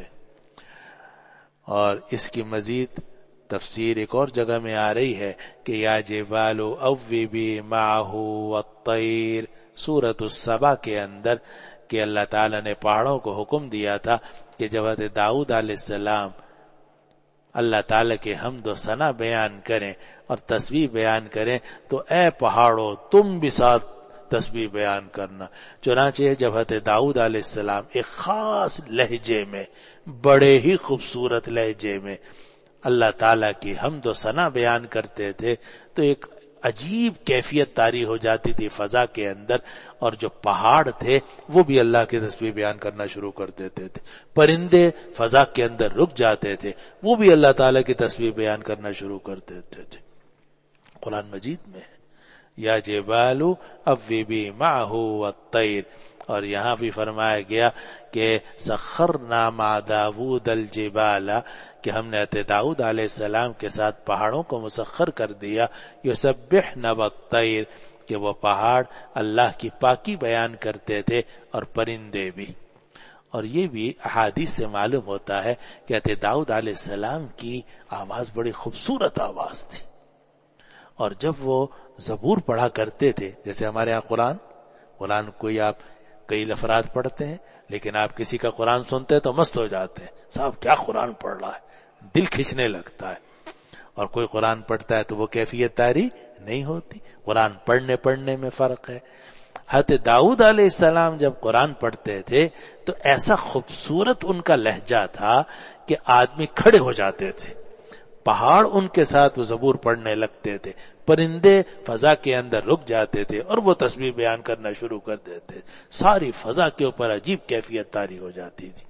اور اس کی مزید تفسیر ایک اور جگہ میں آ رہی ہے کہ یا جبال اوبی معہ والطیر، سورۃ السبا کے اندر، کہ اللہ تعالی نے پہاڑوں کو حکم دیا تھا کہ جب حضرت داؤد علیہ السلام اللہ تعالی کے حمد و ثنا بیان کریں اور تسبیح بیان کریں تو اے پہاڑوں تم بھی ساتھ تسبیح بیان کرنا. چنانچہ جب حضرت داؤد علیہ السلام ایک خاص لہجے میں، بڑے ہی خوبصورت لہجے میں اللہ تعالیٰ کی حمد و ثنا بیان کرتے تھے تو ایک عجیب کیفیت طاری ہو جاتی تھی فضا کے اندر، اور جو پہاڑ تھے وہ بھی اللہ کی تسبیح بیان کرنا شروع کر دیتے تھے. پرندے فضا کے اندر رک جاتے تھے، وہ بھی اللہ تعالیٰ کی تسبیح بیان کرنا شروع کر دیتے تھے. قرآن مجید میں یا جبال اوبی معہ والطیر، اور یہاں بھی فرمایا گیا کہ سخرنا مع داود الجبال، کہ ہم نے حضرت داؤد علیہ السلام کے ساتھ پہاڑوں کو مسخر کر دیا. یسبحن والطیر، کہ وہ پہاڑ اللہ کی پاکی بیان کرتے تھے اور پرندے بھی. اور یہ بھی احادیث سے معلوم ہوتا ہے کہ حضرت داؤد علیہ السلام کی آواز بڑی خوبصورت آواز تھی، اور جب وہ زبور پڑھا کرتے تھے، جیسے ہمارے ہاں قرآن قرآن کوئی آپ کئی افراد پڑھتے ہیں لیکن آپ کسی کا قرآن سنتے ہیں تو مست ہو جاتے ہیں، صاحب کیا قرآن پڑھ رہا ہے، دل کھینچنے لگتا ہے. اور کوئی قرآن پڑھتا ہے تو وہ کیفیت طاری نہیں ہوتی. قرآن پڑھنے پڑھنے میں فرق ہے. حضرت داؤد علیہ السلام جب قرآن پڑھتے تھے تو ایسا خوبصورت ان کا لہجہ تھا کہ آدمی کھڑے ہو جاتے تھے. پہاڑ ان کے ساتھ وہ زبور پڑھنے لگتے تھے، پرندے فضا کے اندر رک جاتے تھے اور وہ تسبیح بیان کرنا شروع کر دیتے، ساری فضا کے اوپر عجیب کیفیت طاری ہو جاتی تھی.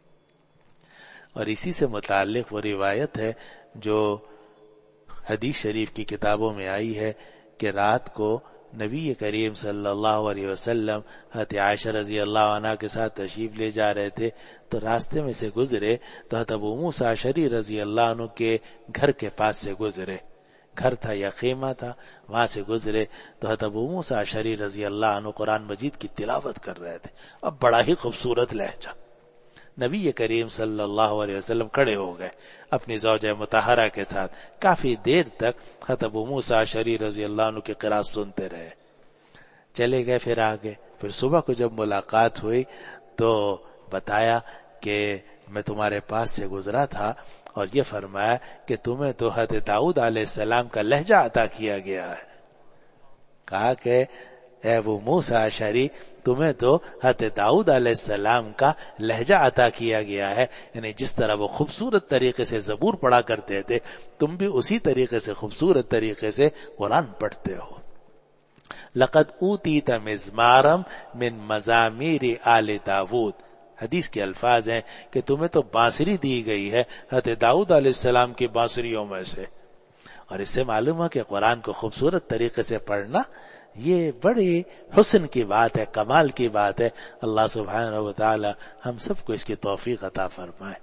اور اسی سے متعلق وہ روایت ہے جو حدیث شریف کی کتابوں میں آئی ہے کہ رات کو نبی کریم صلی اللہ علیہ وسلم حضرت عائشہ رضی اللہ عنہ کے ساتھ تشریف لے جا رہے تھے تو راستے میں سے گزرے تو حضرت ابو موسیٰ اشعری رضی اللہ عنہ کے گھر کے پاس سے گزرے، گھر تھا یا خیمہ تھا، وہاں سے گزرے تو حضرت ابو موسیٰ اشعری رضی اللہ عنہ قرآن مجید کی تلاوت کر رہے تھے. اب بڑا ہی خوبصورت لہجہ. نبی کریم صلی اللہ علیہ وسلم کھڑے ہو گئے اپنی زوجہ مطہرہ کے ساتھ، کافی دیر تک حضرت ابو موسیٰ اشعری رضی اللہ عنہ کی قرات سنتے رہے. چلے گئے پھر آگے. پھر صبح کو جب ملاقات ہوئی تو بتایا کہ میں تمہارے پاس سے گزرا تھا اور یہ فرمایا کہ تمہیں تو حضرت داؤد علیہ السلام کا لہجہ عطا کیا گیا ہے. کہا کہ اے ابو موسیٰ اشعری تمہیں تو حضرت داؤد علیہ السلام کا لہجہ عطا کیا گیا ہے، یعنی جس طرح وہ خوبصورت طریقے سے زبور پڑھا کرتے تھے تم بھی اسی طریقے سے خوبصورت طریقے سے قرآن پڑھتے ہو. لقد اوتیت مزمارا من مزامیر آل داود، حدیث کے الفاظ ہیں کہ تمہیں تو بانسری دی گئی ہے حضرت داؤد علیہ السلام کی بانسریوں میں سے. اور اس سے معلوم ہے کہ قرآن کو خوبصورت طریقے سے پڑھنا یہ بڑی حسن کی بات ہے، کمال کی بات ہے. اللہ سبحانہ و تعالی ہم سب کو اس کی توفیق عطا فرمائے.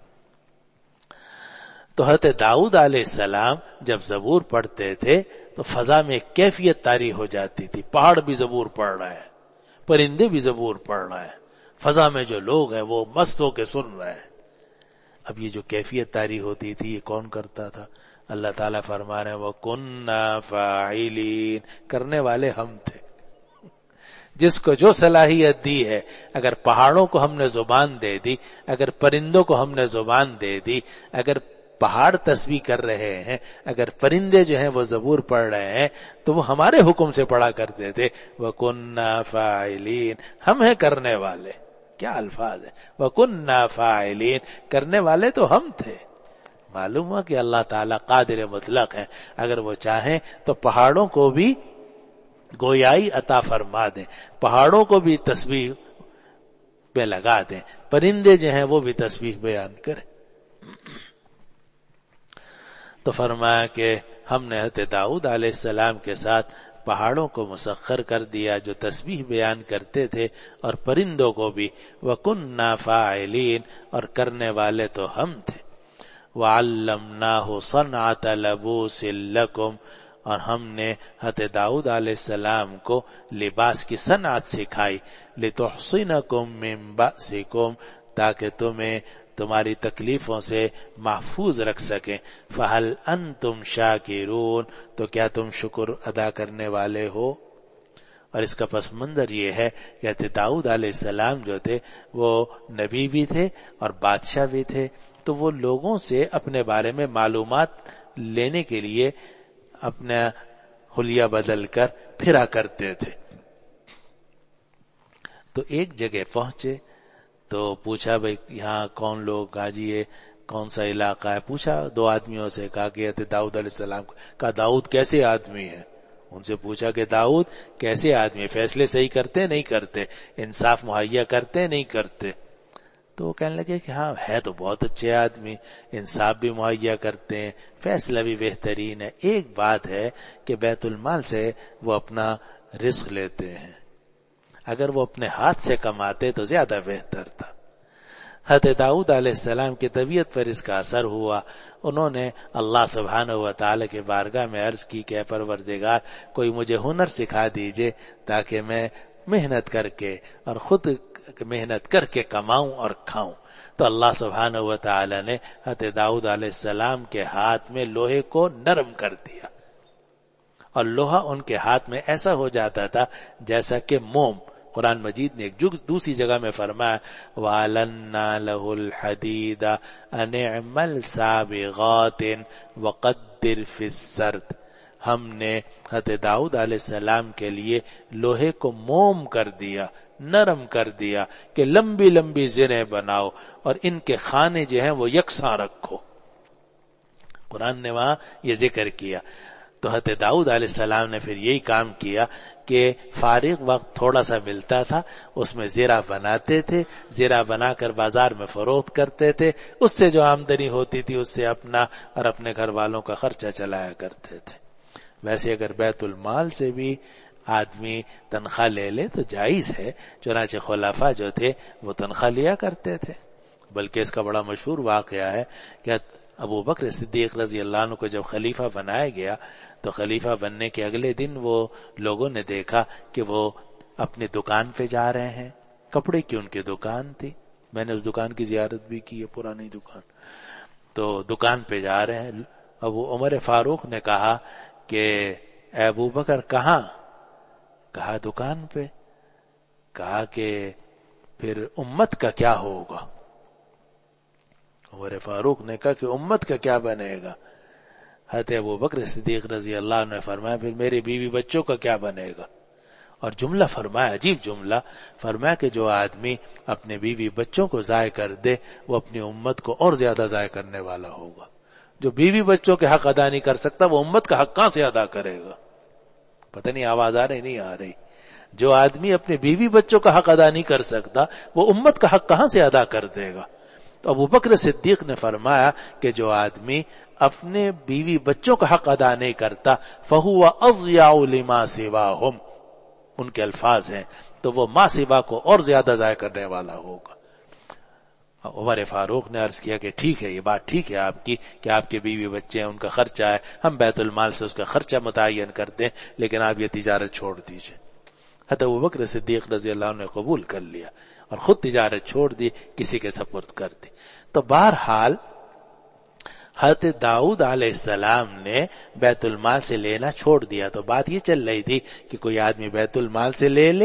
تو حضرت داؤد علیہ السلام جب زبور پڑھتے تھے تو فضا میں کیفیت طاری ہو جاتی تھی. پہاڑ بھی زبور پڑھ رہے ہیں، پرندے بھی زبور پڑھ رہے ہیں، فضا میں جو لوگ ہیں وہ مست ہو کے سن رہے ہیں. اب یہ جو کیفیت طاری ہوتی تھی یہ کون کرتا تھا؟ اللہ تعالیٰ فرما رہے ہیں وَكُنَّا فَاعِلِينَ، کرنے والے ہم تھے. جس کو جو صلاحیت دی ہے، اگر پہاڑوں کو ہم نے زبان دے دی، اگر پرندوں کو ہم نے زبان دے دی، اگر پہاڑ تسبیح کر رہے ہیں، اگر پرندے جو ہیں وہ زبور پڑھ رہے ہیں، تو وہ ہمارے حکم سے پڑھا کرتے تھے۔ وَكُنَّا فَاعِلِينَ، ہم ہیں کرنے والے۔ کیا الفاظ ہے، وَكُنَّا فَاعِلِينَ، کرنے والے تو ہم تھے۔ معلوم ہوا کہ اللہ تعالیٰ قادر مطلق ہے، اگر وہ چاہیں تو پہاڑوں کو بھی گویائی عطا فرما دیں، پہاڑوں کو بھی تسبیح پہ لگا دیں، پرندے جو ہیں وہ بھی تسبیح بیان کریں۔ تو فرمایا کہ ہم نے حضرت داؤد علیہ السلام کے ساتھ پہاڑوں کو مسخر کر دیا جو تسبیح بیان کرتے تھے، اور پرندوں کو بھی، وَكُنَّا فَاعِلِينَ، اور کرنے والے تو ہم تھے۔ وَعَلَّمْنَاهُ صَنْعَةَ لَبُوسٍ لَكُمْ، اور ہم نے حضرت داؤد علیہ السلام کو لباس کی صنعت سکھائی، لِتُحْصِنَكُمْ مِنْ بَأْسِكُمْ، تاکہ تمہیں تمہاری تکلیفوں سے محفوظ رکھ سکیں۔ فَهَلْ أَنْتُمْ شَاكِرُونَ، تو کیا تم شکر ادا کرنے والے ہو؟ اور اس کا پس منظر یہ ہے کہ حضرت داؤد علیہ السلام جو تھے وہ نبی بھی تھے اور بادشاہ بھی تھے، تو وہ لوگوں سے اپنے بارے میں معلومات لینے کے لیے اپنا حلیہ بدل کر پھرا کرتے تھے۔ تو ایک جگہ پہنچے تو پوچھا بھئی یہاں کون لوگ، آجی یہ کون سا علاقہ ہے؟ پوچھا دو آدمیوں سے، کہا کہ حضرت داؤد علیہ السلام کو، کہا داؤد کیسے آدمی ہے؟ ان سے پوچھا کہ داؤد کیسے آدمی، فیصلے صحیح کرتے نہیں کرتے، انصاف مہیا کرتے نہیں کرتے؟ تو وہ کہنے لگے کہ ہاں ہے تو بہت اچھے آدمی، انصاف بھی مہیا کرتے ہیں، فیصلہ بھی بہترین ہے، ایک بات ہے کہ بیت المال سے وہ اپنا رزق لیتے ہیں، اگر وہ اپنے ہاتھ سے کماتے تو زیادہ بہتر تھا۔ حضرت داؤد علیہ السلام کی طبیعت پر اس کا اثر ہوا، انہوں نے اللہ سبحانہ و تعالی کے بارگاہ میں عرض کی کہ اے پروردگار کوئی مجھے ہنر سکھا دیجئے تاکہ میں محنت کر کے اور خود محنت کر کے کماؤں اور کھاؤں۔ تو اللہ سبحانہ و تعالی نے حضرت داؤد علیہ السلام کے ہاتھ میں لوہے کو نرم کر دیا، اور لوہا ان کے ہاتھ میں ایسا ہو جاتا تھا جیسا کہ موم۔ قرآن مجید نے ایک دوسری جگہ میں فرمایا وَعَلَنَّا لَهُ الْحَدِيدَ أَنِ اعْمَلْ سَابِغَاتٍ وَقَدِّرْ فِي السَّرْدِ، ہم نے حضرت داؤد علیہ السلام کے لیے لوہے کو موم کر دیا، نرم کر دیا کہ لمبی لمبی زریں بناؤ اور ان کے خانے جو ہیں وہ یکساں رکھو۔ قرآن نے وہاں یہ ذکر کیا۔ تو حضرت داؤد علیہ السلام نے پھر یہی کام کیا کہ فارغ وقت تھوڑا سا ملتا تھا، اس میں زیرہ بناتے تھے، زیرہ بنا کر بازار میں فروخت کرتے تھے، اس سے جو آمدنی ہوتی تھی اس سے اپنا اور اپنے گھر والوں کا خرچہ چلایا کرتے تھے۔ ویسے اگر بیت المال سے بھی آدمی تنخواہ لے لے تو جائز ہے، چنانچہ خلفاء جو تھے وہ تنخواہ لیا کرتے تھے۔ بلکہ اس کا بڑا مشہور واقعہ ہے کہ ابو بکر صدیق رضی اللہ عنہ کو جب خلیفہ بنایا گیا تو خلیفہ بننے کے اگلے دن وہ لوگوں نے دیکھا کہ وہ اپنی دکان پہ جا رہے ہیں، کپڑے کی ان کی دکان تھی، میں نے اس دکان کی زیارت بھی کی ہے، پرانی دکان، تو دکان پہ جا رہے ہیں۔ ابو عمر فاروق نے کہا کہ اے ابو بکر کہاں؟ کہا دکان پہ۔ کہا کہ پھر امت کا کیا ہوگا؟ عمر فاروق نے کہا کہ امت کا کیا بنے گا؟ حضرت ابو بکر صدیق رضی اللہ عنہ نے فرمایا پھر میرے بیوی بچوں کا کیا بنے گا؟ اور جملہ فرمایا، عجیب جملہ فرمایا کہ جو آدمی اپنے بیوی بچوں کو ضائع کر دے وہ اپنی امت کو اور زیادہ ضائع کرنے والا ہوگا۔ جو بیوی بچوں کے حق ادا نہیں کر سکتا وہ امت کا حق کہاں سے ادا کرے گا؟ پتہ نہیں آواز آ رہی نہیں آ رہی؟ جو آدمی اپنے بیوی بچوں کا حق ادا نہیں کر سکتا وہ امت کا حق کہاں سے ادا کر دے گا؟ تو ابو بکر صدیق نے فرمایا کہ جو آدمی اپنے بیوی بچوں کا حق ادا نہیں کرتا فَهُوَ أَضْيَعُ لِمَا سِوَاهُمْ، ان کے الفاظ ہیں، تو وہ ما سوا کو اور زیادہ ضائع کرنے والا ہوگا۔ عمر فاروق نے عرض کیا کہ ٹھیک ہے، یہ بات ٹھیک ہے آپ کی کہ آپ کے بیوی بچے ہیں، ان کا خرچہ ہے، ہم بیت المال سے اس کا خرچہ متعین کرتے ہیں، لیکن آپ یہ تجارت چھوڑ دیجئے۔ حضرت ابوبکر صدیق رضی اللہ عنہ نے قبول کر لیا اور خود تجارت چھوڑ دی، کسی کے سپرد کر دی۔ تو بہرحال حضرت داؤد علیہ السلام نے بیت المال سے لینا چھوڑ دیا، تو بات یہ چل رہی تھی کہ کوئی آدمی بیت المال سے لے لے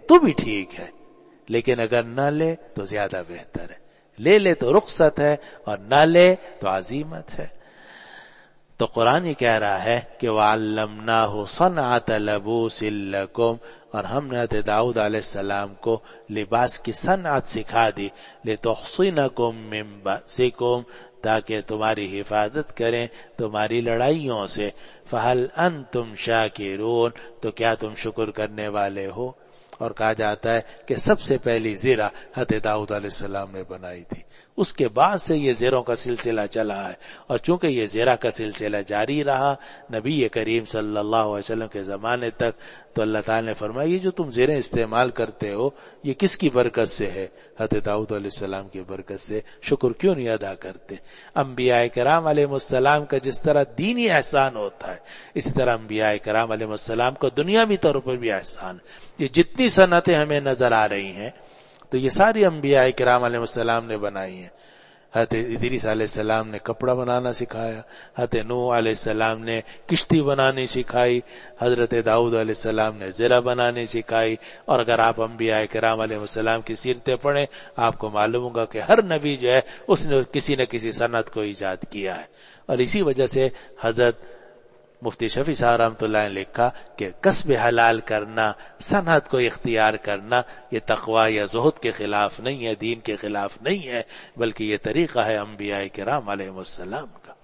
تو بھی ٹھیک ہے، لیکن اگر نہ لے تو زیادہ بہتر ہے. لے لے تو رخصت ہے اور نہ لے تو عزیمت ہے. تو قرآن یہ کہہ رہا ہے کہ وَعَلَّمْنَاهُ صَنْعَةَ لَبُوسٍ لَكُمْ، اور ہم نے حضرت داؤد علیہ السلام کو لباس کی صنعت سکھا دی، لِتُحْصِنَكُم مِّن بَأْسِكُمْ، تاکہ تمہاری حفاظت کریں تمہاری لڑائیوں سے. فَهَلْ أَنْتُمْ شَاكِرُونَ، تو کیا تم شکر کرنے والے ہو؟ اور کہا جاتا ہے کہ سب سے پہلی زرہ حضرت داؤد علیہ السلام نے بنائی تھی، اس کے بعد سے یہ زروں کا سلسلہ چلا ہے. اور چونکہ یہ زرہ کا سلسلہ جاری رہا نبی کریم صلی اللہ علیہ وسلم کے زمانے تک، تو اللہ تعالی نے فرمایا یہ جو تم زریں استعمال کرتے ہو یہ کس کی برکت سے ہے؟ حضرت داؤد علیہ السلام کی برکت سے. شکر کیوں نہیں ادا کرتے؟ انبیاء کرام علیہ السلام کا جس طرح دینی احسان ہوتا ہے، اسی طرح انبیاء کرام علیہ السلام کا دنیاوی طور پر بھی احسان. یہ جتنی صنعتیں ہمیں نظر آ رہی ہیں تو یہ ساری انبیاء کرام علیہ السلام نے بنائی ہیں. حضرت ادریس علیہ السلام نے کپڑا بنانا سکھایا، حضرت نوح علیہ السلام نے کشتی بنانی سکھائی، حضرت داؤد علیہ السلام نے زرہ بنانی سکھائی. اور اگر آپ انبیاء کرام علیہ السلام کی سیرتیں پڑھیں آپ کو معلوم ہوگا کہ ہر نبی جو ہے اس نے کسی نہ کسی صنعت کو ایجاد کیا ہے. اور اسی وجہ سے حضرت مفتی شفیع صاحب رحمۃ اللہ نے لکھا کہ کسب حلال کرنا، صنعت کو اختیار کرنا، یہ تقوی یا زہد کے خلاف نہیں ہے، دین کے خلاف نہیں ہے، بلکہ یہ طریقہ ہے انبیاء کرام علیہ السلام کا.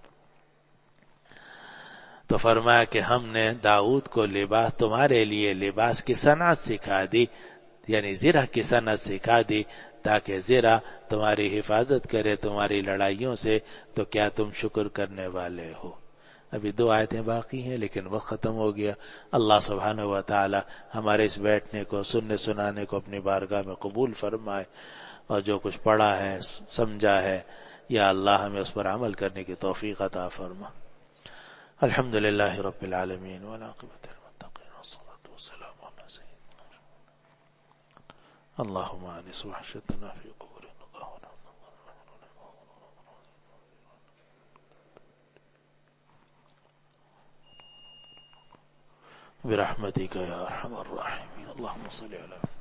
تو فرمایا کہ ہم نے داؤد کو لباس تمہارے لیے لباس کی صنعت سکھا دی، یعنی زرہ کی صنعت سکھا دی تاکہ زرہ تمہاری حفاظت کرے تمہاری لڑائیوں سے. تو کیا تم شکر کرنے والے ہو؟ ابھی دو آیتیں باقی ہیں لیکن وقت ختم ہو گیا. اللہ سبحانہ و تعالی ہمارے اس بیٹھنے کو سننے سنانے کو اپنی بارگاہ میں قبول فرمائے، اور جو کچھ پڑھا ہے سمجھا ہے یا اللہ ہمیں اس پر عمل کرنے کی توفیق عطا فرما. الحمدللہ رب العالمین والعاقبۃ للمتقین والصلاۃ والسلام علی سیدنا اللهم انس وحشتنا فی قبورنا برحمتك يا ارحم الراحمين. اللهم صل على